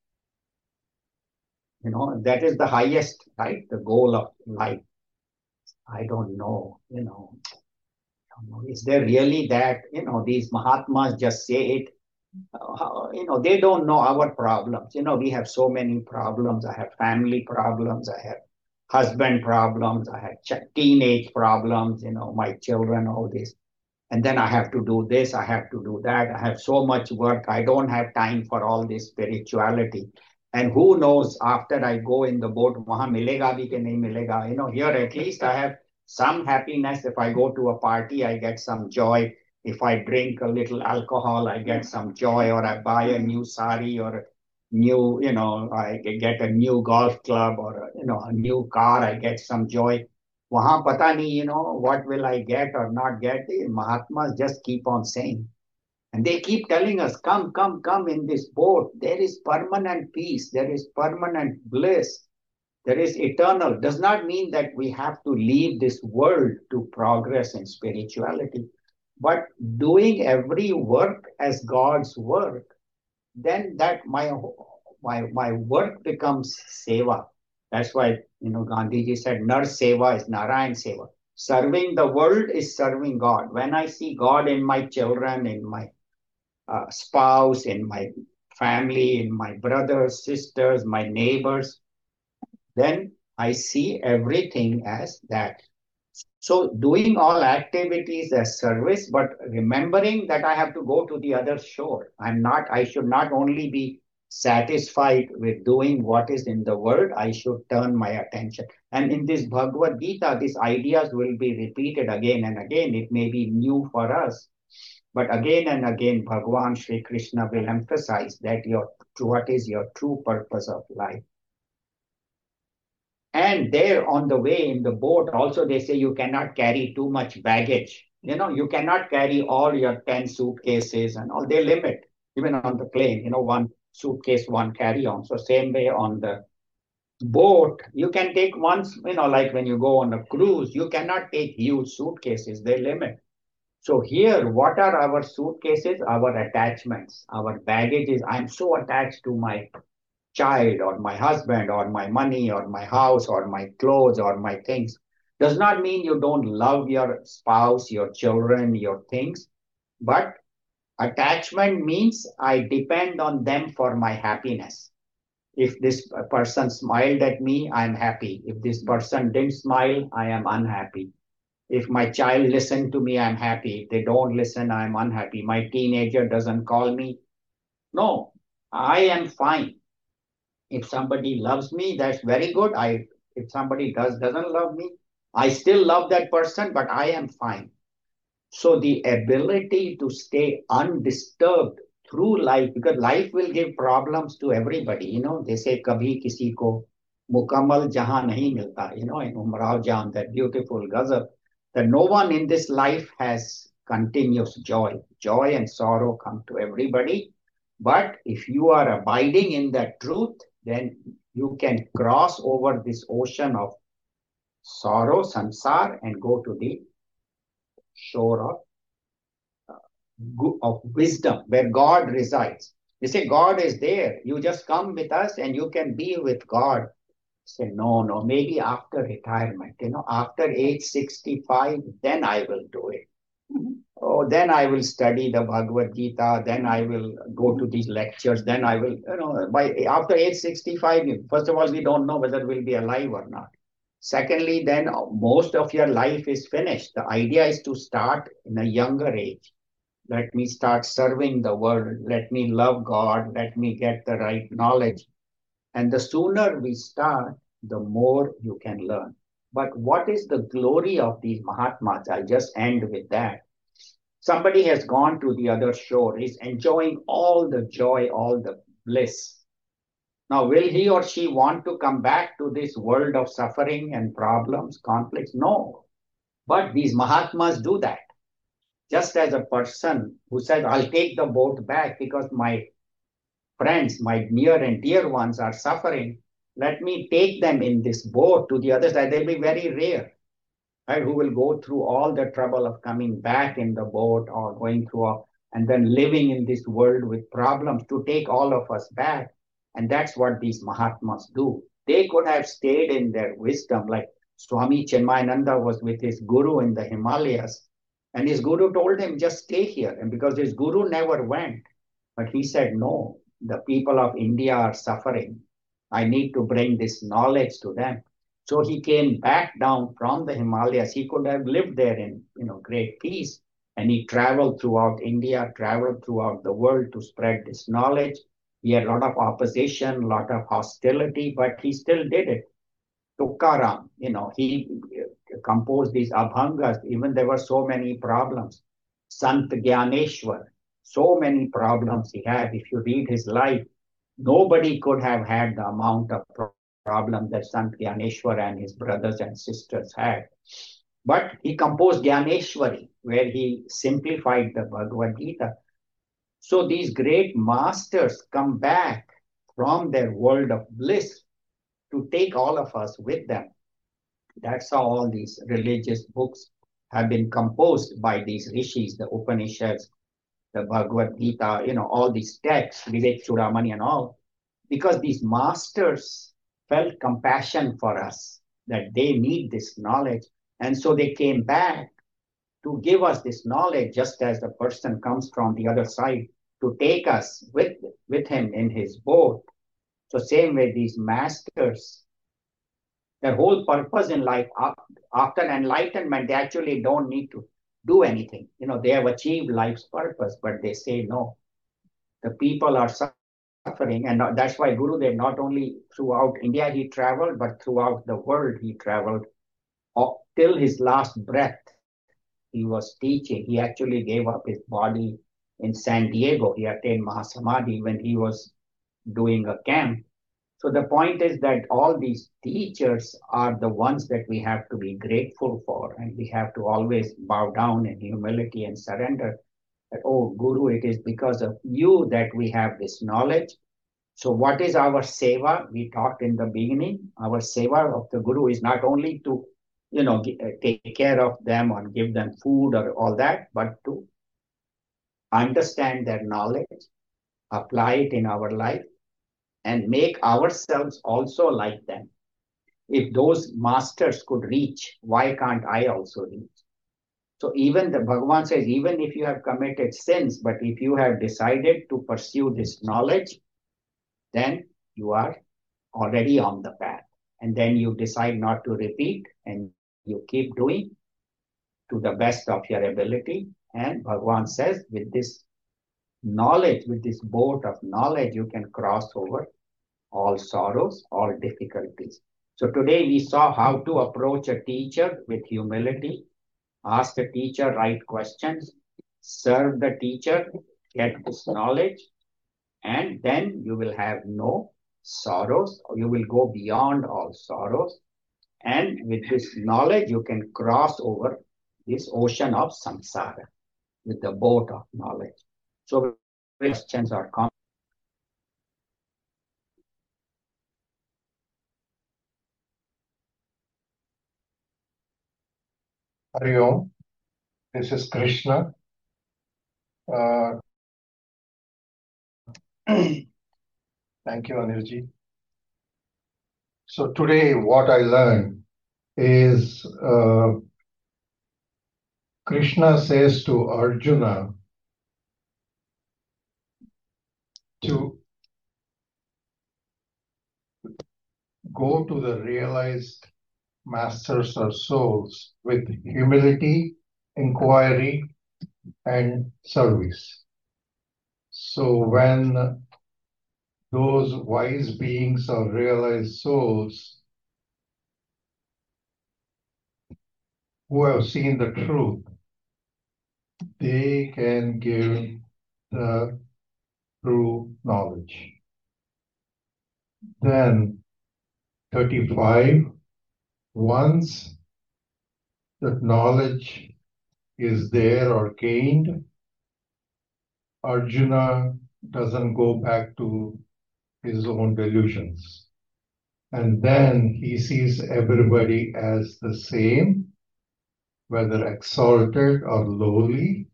You know, that is the highest, right? The goal of life. I don't know, you know, I don't know. Is there really that, you know, these Mahatmas just say it? Uh, you know, they don't know our problems. You know, we have so many problems. I have family problems. I have husband problems. I have ch- teenage problems. You know, my children, all this. And then I have to do this. I have to do that. I have so much work. I don't have time for all this spirituality. And who knows, after I go in the boat, wahan milega bhi ke nahi milega. You know, here at least I have some happiness. If I go to a party, I get some joy. If I drink a little alcohol, I get some joy, or I buy a new sari or a new, you know, I get a new golf club or, you know, a new car, I get some joy. Wahan pata nahi, you know, what will I get or not get? The Mahatmas just keep on saying. And they keep telling us, come, come, come in this boat. There is permanent peace. There is permanent bliss. There is eternal. Does not mean that we have to leave this world to progress in spirituality. But doing every work as God's work, then that my my my work becomes seva. That's why, you know, Gandhiji said, Nar seva is Narayan seva. Serving the world is serving God. When I see God in my children, in my uh, spouse, in my family, in my brothers, sisters, my neighbors, then I see everything as that. So doing all activities as service, but remembering that I have to go to the other shore. I'm not, I should not only be satisfied with doing what is in the world, I should turn my attention. And in this Bhagavad Gita, these ideas will be repeated again and again. It may be new for us, but again and again, Bhagavan Sri Krishna will emphasize that your what is your true purpose of life. And there on the way in the boat, also they say you cannot carry too much baggage. You know, you cannot carry all your ten suitcases and all. They limit, even on the plane, you know, one suitcase, one carry on. So same way on the boat, you can take once, you know, like when you go on a cruise, you cannot take huge suitcases. They limit. So here, what are our suitcases? Our attachments, our baggages. I'm so attached to my child or my husband or my money or my house or my clothes or my things. Does not mean you don't love your spouse, your children, your things, but attachment means I depend on them for my happiness. If this person smiled at me, I'm happy. If this person didn't smile, I am unhappy. If my child listened to me, I'm happy. If they don't listen, I'm unhappy. My teenager doesn't call me. No, I am fine. If somebody loves me, that's very good. I if somebody does doesn't love me, I still love that person, but I am fine. So the ability to stay undisturbed through life, because life will give problems to everybody. You know, they say kabhi kisi ko mukammal jahan nahi milta. You know, in Umrao Jan, that beautiful ghazal, that no one in this life has continuous joy. Joy and sorrow come to everybody. But if you are abiding in that truth, then you can cross over this ocean of sorrow, samsar, and go to the shore of of wisdom where God resides. You say God is there. You just come with us and you can be with God. Say, no, no, maybe after retirement, you know, after age sixty-five, then I will do it. Oh, then I will study the Bhagavad Gita. Then I will go to these lectures. Then I will, you know, by after age sixty-five, first of all, we don't know whether we'll be alive or not. Secondly, then most of your life is finished. The idea is to start in a younger age. Let me start serving the world. Let me love God. Let me get the right knowledge. And the sooner we start, the more you can learn. But what is the glory of these Mahatmas? I'll just end with that. Somebody has gone to the other shore, is enjoying all the joy, all the bliss. Now, will he or she want to come back to this world of suffering and problems, conflicts? No. But these Mahatmas do that. Just as a person who says, I'll take the boat back because my friends, my near and dear ones are suffering. Let me take them in this boat to the other side. They'll be very rare, right? Who will go through all the trouble of coming back in the boat or going through all, and then living in this world with problems to take all of us back. And that's what these Mahatmas do. They could have stayed in their wisdom, like Swami Chinmayananda was with his guru in the Himalayas, and his guru told him, just stay here. And because his guru never went, but he said, no, the people of India are suffering. I need to bring this knowledge to them. So he came back down from the Himalayas. He could have lived there in, you know, great peace. And he traveled throughout India, traveled throughout the world to spread this knowledge. He had a lot of opposition, a lot of hostility, but he still did it. Tukaram, you know, he composed these abhangas, even there were so many problems. Sant Gyaneshwar, so many problems he had. If you read his life, nobody could have had the amount of problem that Sant Gyaneshwar and his brothers and sisters had. But he composed Gyaneshwari, where he simplified the Bhagavad Gita. So these great masters come back from their world of bliss to take all of us with them. That's how all these religious books have been composed by these rishis, the Upanishads, the Bhagavad Gita, you know, all these texts, Vivek Chudamani and all, because these masters felt compassion for us, that they need this knowledge. And so they came back to give us this knowledge, just as the person comes from the other side to take us with, with him in his boat. So same way these masters, their whole purpose in life, after enlightenment, they actually don't need to do anything. You know, they have achieved life's purpose, but they say no. The people are suffering, and that's why Gurudev, not only throughout India he traveled, but throughout the world he traveled. Till his last breath, he was teaching. He actually gave up his body in San Diego. He attained Mahasamadhi when he was doing a camp. So the point is that all these teachers are the ones that we have to be grateful for, and we have to always bow down in humility and surrender. That, oh, Guru, it is because of you that we have this knowledge. So what is our seva? We talked in the beginning. Our seva of the Guru is not only to, you know, take care of them or give them food or all that, but to understand their knowledge, apply it in our life, and make ourselves also like them. If those masters could reach, why can't I also reach? So even the Bhagavan says, even if you have committed sins, but if you have decided to pursue this knowledge, then you are already on the path. And then you decide not to repeat, and you keep doing to the best of your ability. And Bhagavan says, with this knowledge, with this boat of knowledge, you can cross over all sorrows, all difficulties. So today we saw how to approach a teacher with humility, ask the teacher right questions, serve the teacher, get this knowledge, and then you will have no sorrows, or you will go beyond all sorrows. And with this knowledge, you can cross over this ocean of samsara with the boat of knowledge. So questions are common. Hari Om, this is Krishna. Uh, thank you, Anirji. So today what I learned is uh, Krishna says to Arjuna to go to the realized masters or souls with humility, inquiry, and service. So when those wise beings or realized souls who have seen the truth, they can give the true knowledge. Then thirty-five, once that knowledge is there or gained, Arjuna doesn't go back to his own delusions. And then he sees everybody as the same, whether exalted or lowly,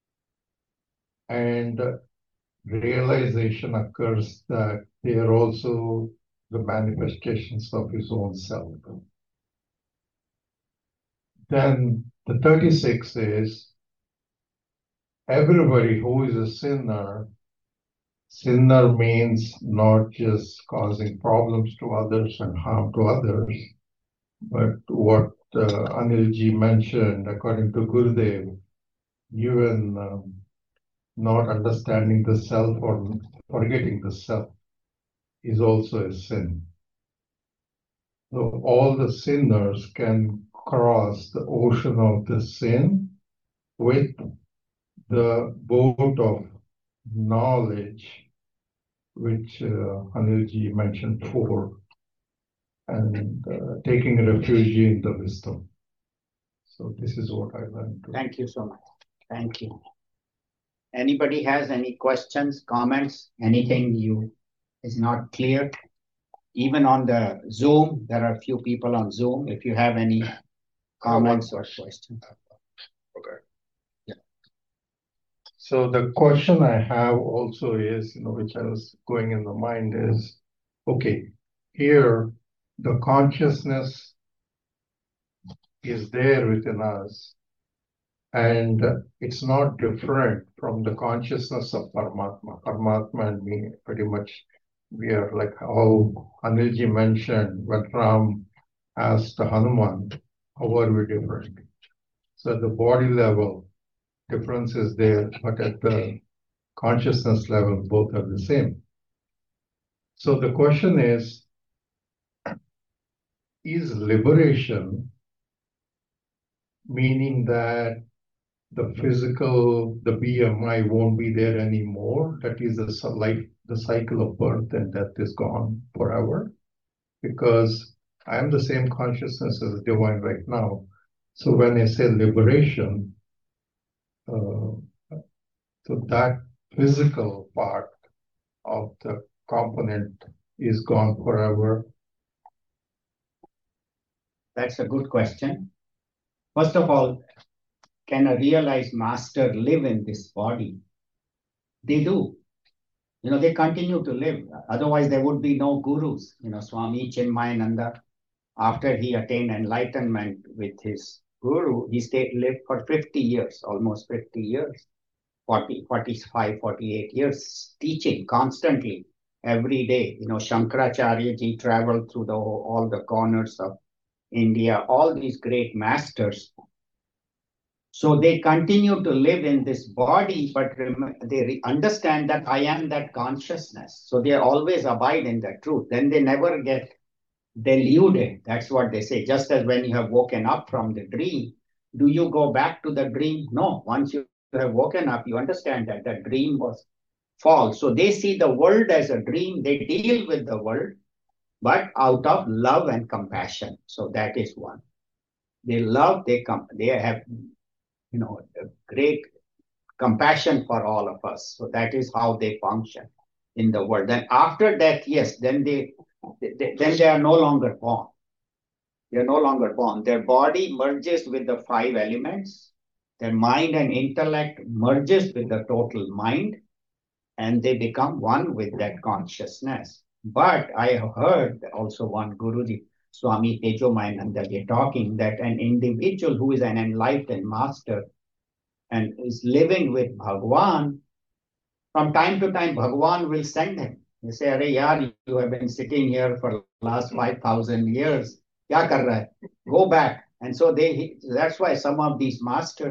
and realization occurs that they are also the manifestations of his own self. Then the thirty-six is everybody who is a sinner. Sinner means not just causing problems to others and harm to others, but what uh, Anilji mentioned, according to Gurudev, even um, not understanding the self or forgetting the self is also a sin. So all the sinners can cross the ocean of the sin with the boat of knowledge, which uh, Anilji mentioned before, and uh, taking refuge in the wisdom. So this is what I learned. Too. Thank you so much. Thank you. Anybody has any questions, comments, anything you is not clear? Even on the Zoom, there are a few people on Zoom. If you have any comments or questions. Okay. Yeah. So the question I have also is, you know, which I was going in the mind is, okay, here the consciousness is there within us, and it's not different from the consciousness of Paramatma. Paramatma and me, pretty much, we are like how Anilji mentioned when Ram asked Hanuman, how are we different? So at the body level, difference is there, but at the consciousness level, both are the same. So the question is, is liberation meaning that the physical, the B M I won't be there anymore? That is the life, the cycle of birth and death is gone forever? Because I am the same consciousness as the divine right now. So when I say liberation, uh, so that physical part of the component is gone forever. That's a good question. First of all, can a realized master live in this body? They do. You know, they continue to live. Otherwise, there would be no gurus. You know, Swami Chinmayananda, after he attained enlightenment with his guru, he stayed lived for fifty years, almost fifty years, forty, forty-five, forty-eight years, teaching constantly every day. You know, Shankaracharya ji traveled through the all the corners of India, all these great masters. So they continue to live in this body, but they understand that I am that consciousness. So they always abide in the truth. Then they never get deluded. That's what they say. Just as when you have woken up from the dream, do you go back to the dream? No. Once you have woken up, you understand that the dream was false. So they see the world as a dream. They deal with the world, but out of love and compassion. So that is one. They love, they come, they have, you know, great compassion for all of us. So that is how they function in the world. Then after death, yes, then they, they then they are no longer born. They are no longer born. Their body merges with the five elements. Their mind and intellect merges with the total mind, and they become one with that consciousness. But I have heard also one Guruji, Swami Tejomayananda, talking that an individual who is an enlightened master and is living with Bhagwan, from time to time, Bhagwan will send him. They say, Arey yaar, you have been sitting here for the last five thousand years. Kya kar raha hai? Go back. And so they, that's why some of these masters,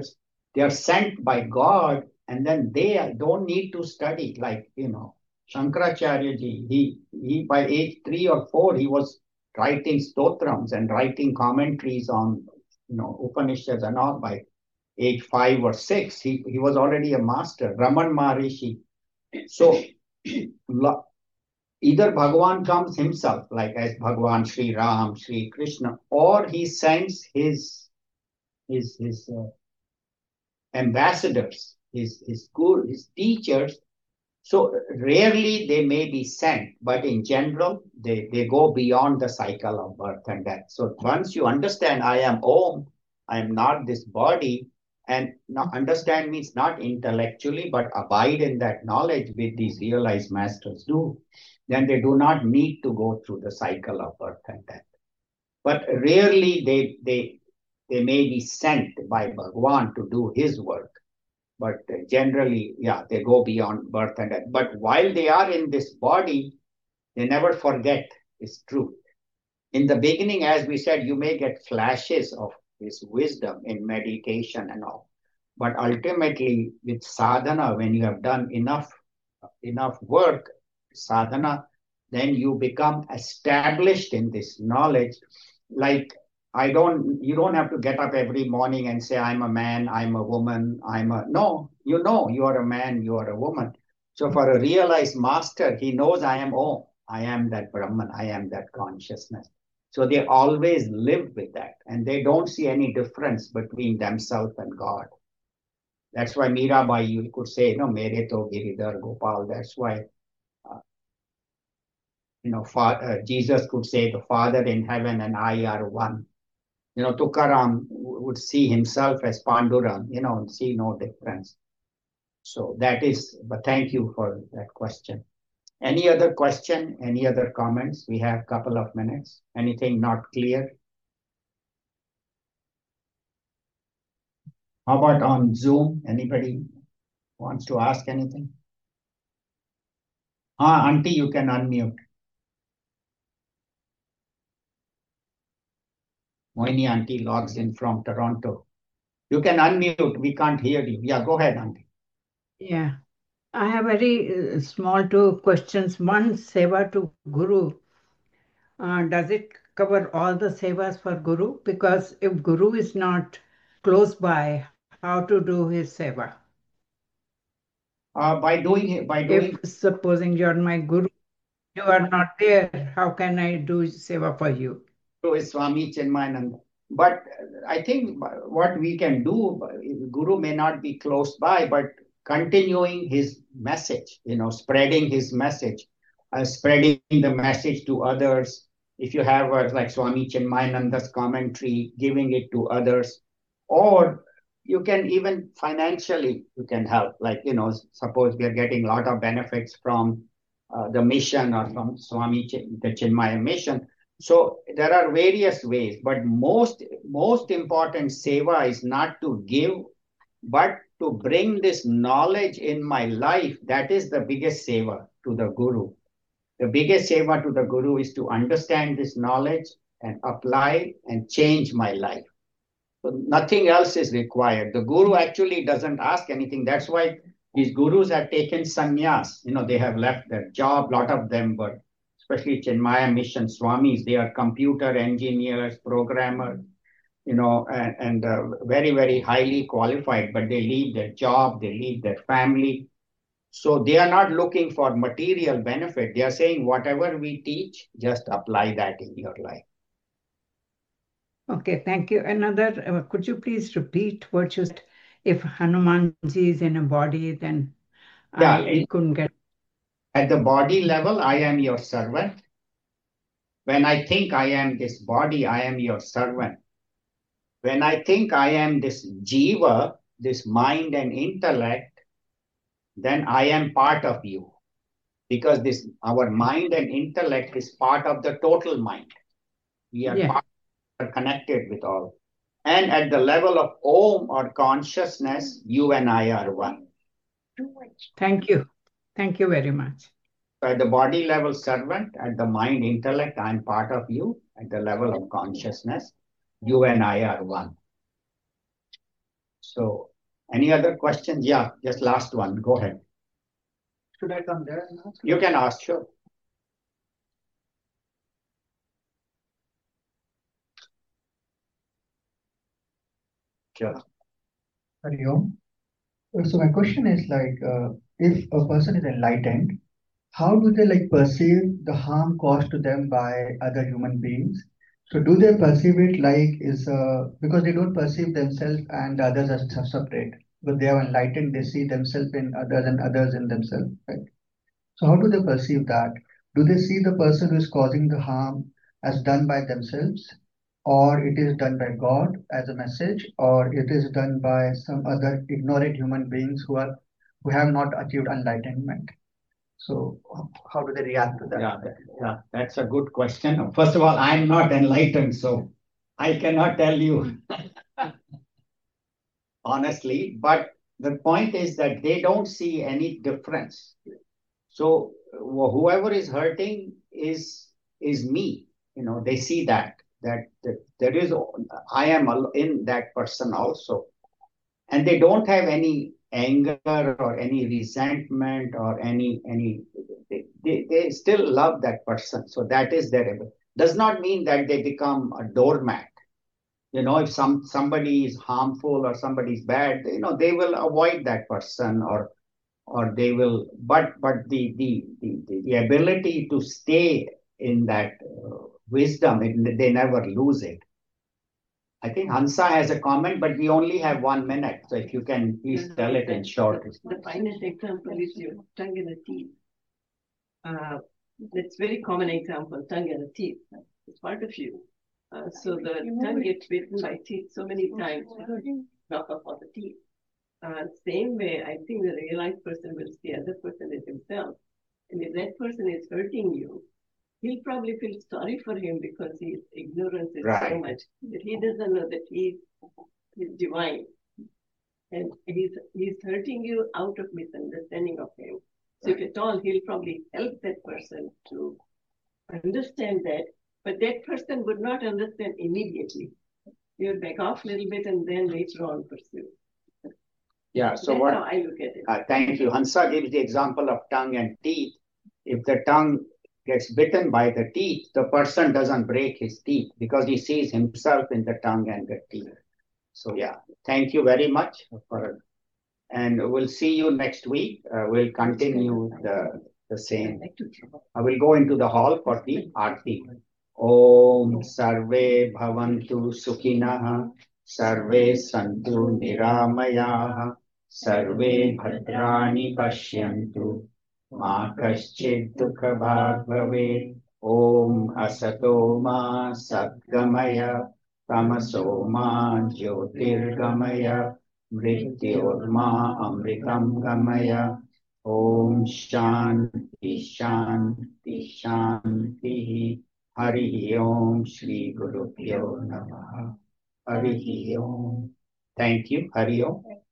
They are sent by God, and then they don't need to study. Like, you know, Shankaracharya ji, he, he by age three or four, he was writing stotrams and writing commentaries on, you know, Upanishads and all. By age five or six, he, he was already a master. Raman Maharishi. So either Bhagavan comes himself, like as Bhagavan Sri Ram, Sri Krishna, or he sends his his his uh, ambassadors, his his guru, his teachers. So rarely they may be sent, but in general they they go beyond the cycle of birth and death. So once you understand, I am Om, I am not this body, and now understand means not intellectually, but abide in that knowledge with these realized masters do, then they do not need to go through the cycle of birth and death. But rarely they they they may be sent by Bhagwan to do his work. But generally, yeah, they go beyond birth and death. But while they are in this body, they never forget this truth. In the beginning, as we said, you may get flashes of this wisdom in meditation and all. But ultimately, with sadhana, when you have done enough, enough work, sadhana, then you become established in this knowledge. Like, I don't, you don't have to get up every morning and say, I'm a man, I'm a woman, I'm a, no, you know, you are a man, you are a woman. So for a realized master, he knows I am Om, I am that Brahman, I am that consciousness. So they always live with that, and they don't see any difference between themselves and God. That's why Mirabai, you could say, no, Mere to Giridhar Gopal. That's why, uh, you know, fa- uh, Jesus could say, the Father in heaven and I are one. You know, Tukaram would see himself as Pandurang, you know, and see no difference. So that is, but thank you for that question. Any other question? Any other comments? We have a couple of minutes. Anything not clear? How about on Zoom? Anybody wants to ask anything? Ah, Auntie, you can unmute. Moini Auntie logs in from Toronto. You can unmute. We can't hear you. Yeah, go ahead, Auntie. Yeah, I have very uh, small two questions. One, seva to Guru. Uh, does it cover all the sevas for Guru? Because if Guru is not close by, how to do his seva? Uh, by doing by doing. If supposing you're my Guru, you are not there, how can I do seva for you? Is Swami Chinmayananda. But I think what we can do, Guru may not be close by, but continuing his message, you know, spreading his message, uh, spreading the message to others. If you have uh, like Swami Chinmayananda's commentary, giving it to others, or you can even financially, you can help. Like, you know, suppose we are getting a lot of benefits from uh, the mission or from Swami Ch- the Chinmaya mission. So there are various ways, but most most important seva is not to give, but to bring this knowledge in my life. That is the biggest seva to the Guru. The biggest seva to the Guru is to understand this knowledge and apply and change my life. So nothing else is required. The Guru actually doesn't ask anything. That's why these Gurus have taken sannyas. You know, they have left their job. A lot of them were, especially Chinmaya Mission Swamis, they are computer engineers, programmers, you know, and, and uh, very, very highly qualified, but they leave their job, they leave their family. So they are not looking for material benefit. They are saying, whatever we teach, just apply that in your life. Okay, thank you. Another, uh, could you please repeat what you said? If Hanumanji is in a body, then Yeah, I it- couldn't get. At the body level, I am your servant. When I think I am this body, I am your servant. When I think I am this jiva, this mind and intellect, then I am part of you. Because this our mind and intellect is part of the total mind. We are, Yeah. part, are connected with all. And at the level of Om or consciousness, you and I are one. Thank you. Thank you very much. So at the body level servant, at the mind intellect, I'm part of you. At the level of consciousness, you and I are one. So Any other questions? Yeah, just last one. Go ahead. Should I come there and ask? You can ask, sure. Sure. Hari Om. So my question is like, uh, if a person is enlightened, how do they like perceive the harm caused to them by other human beings? So do they perceive it like is uh, because they don't perceive themselves and the others as as separate? But they are enlightened, they see themselves in others and others in themselves, right? So how do they perceive that? Do they see the person who is causing the harm as done by themselves, or it is done by God as a message, or it is done by some other ignorant human beings who are who have not achieved enlightenment? So how do they react to that? Yeah, that- yeah, that's a good question. First of all, I'm not enlightened, so I cannot tell you honestly, but the point is that they don't see any difference. So wh- whoever is hurting is is me. You know, they see that that, that there is I am al- in that person also, and they don't have any anger or any resentment or any any they, they, they still love that person. So that is their does not mean that they become a doormat. You know, if some somebody is harmful or somebody is bad, you know, they will avoid that person, or or they will, but but the the the, the ability to stay in that uh, wisdom, it, they never lose it. I think Hansa has a comment, but we only have one minute, so if you can please tell it in short. The finest example is your tongue and the teeth. Uh, that's very common example, tongue and the teeth. It's part of you. Uh, so the tongue gets bitten by teeth so many times, knock off all the teeth. Uh, same way, I think the realized person will see other person as himself. And if that person is hurting you, he'll probably feel sorry for him because his ignorance is so Right. much that he doesn't know that he is divine. And he's he's hurting you out of misunderstanding of him. So if at all, he'll probably help that person to understand that, but that person would not understand immediately. You'll back off a little bit and then later on pursue. Yeah, so That's what, how I look at it. uh, thank you. Hansa gives the example of tongue and teeth. If the tongue gets bitten by the teeth, the person doesn't break his teeth because he sees himself in the tongue and the teeth. So yeah, thank you very much for, and we'll see you next week. Uh, we'll continue the the same. I will go into the hall for the aarti. Om sarve bhavantu sukhinah, sarve santu niramayah, sarve bhadrani pashyantu, ma kaschid dukha bhag bhavet. Om asato ma satgamaya, tamaso ma jyotirgamaya, mrityorma amritam gamaya. Om Shanti Shanti Shanti. Hari Om Shri Guru Pyo Namaha. Hari Om. Thank you. Hari Om.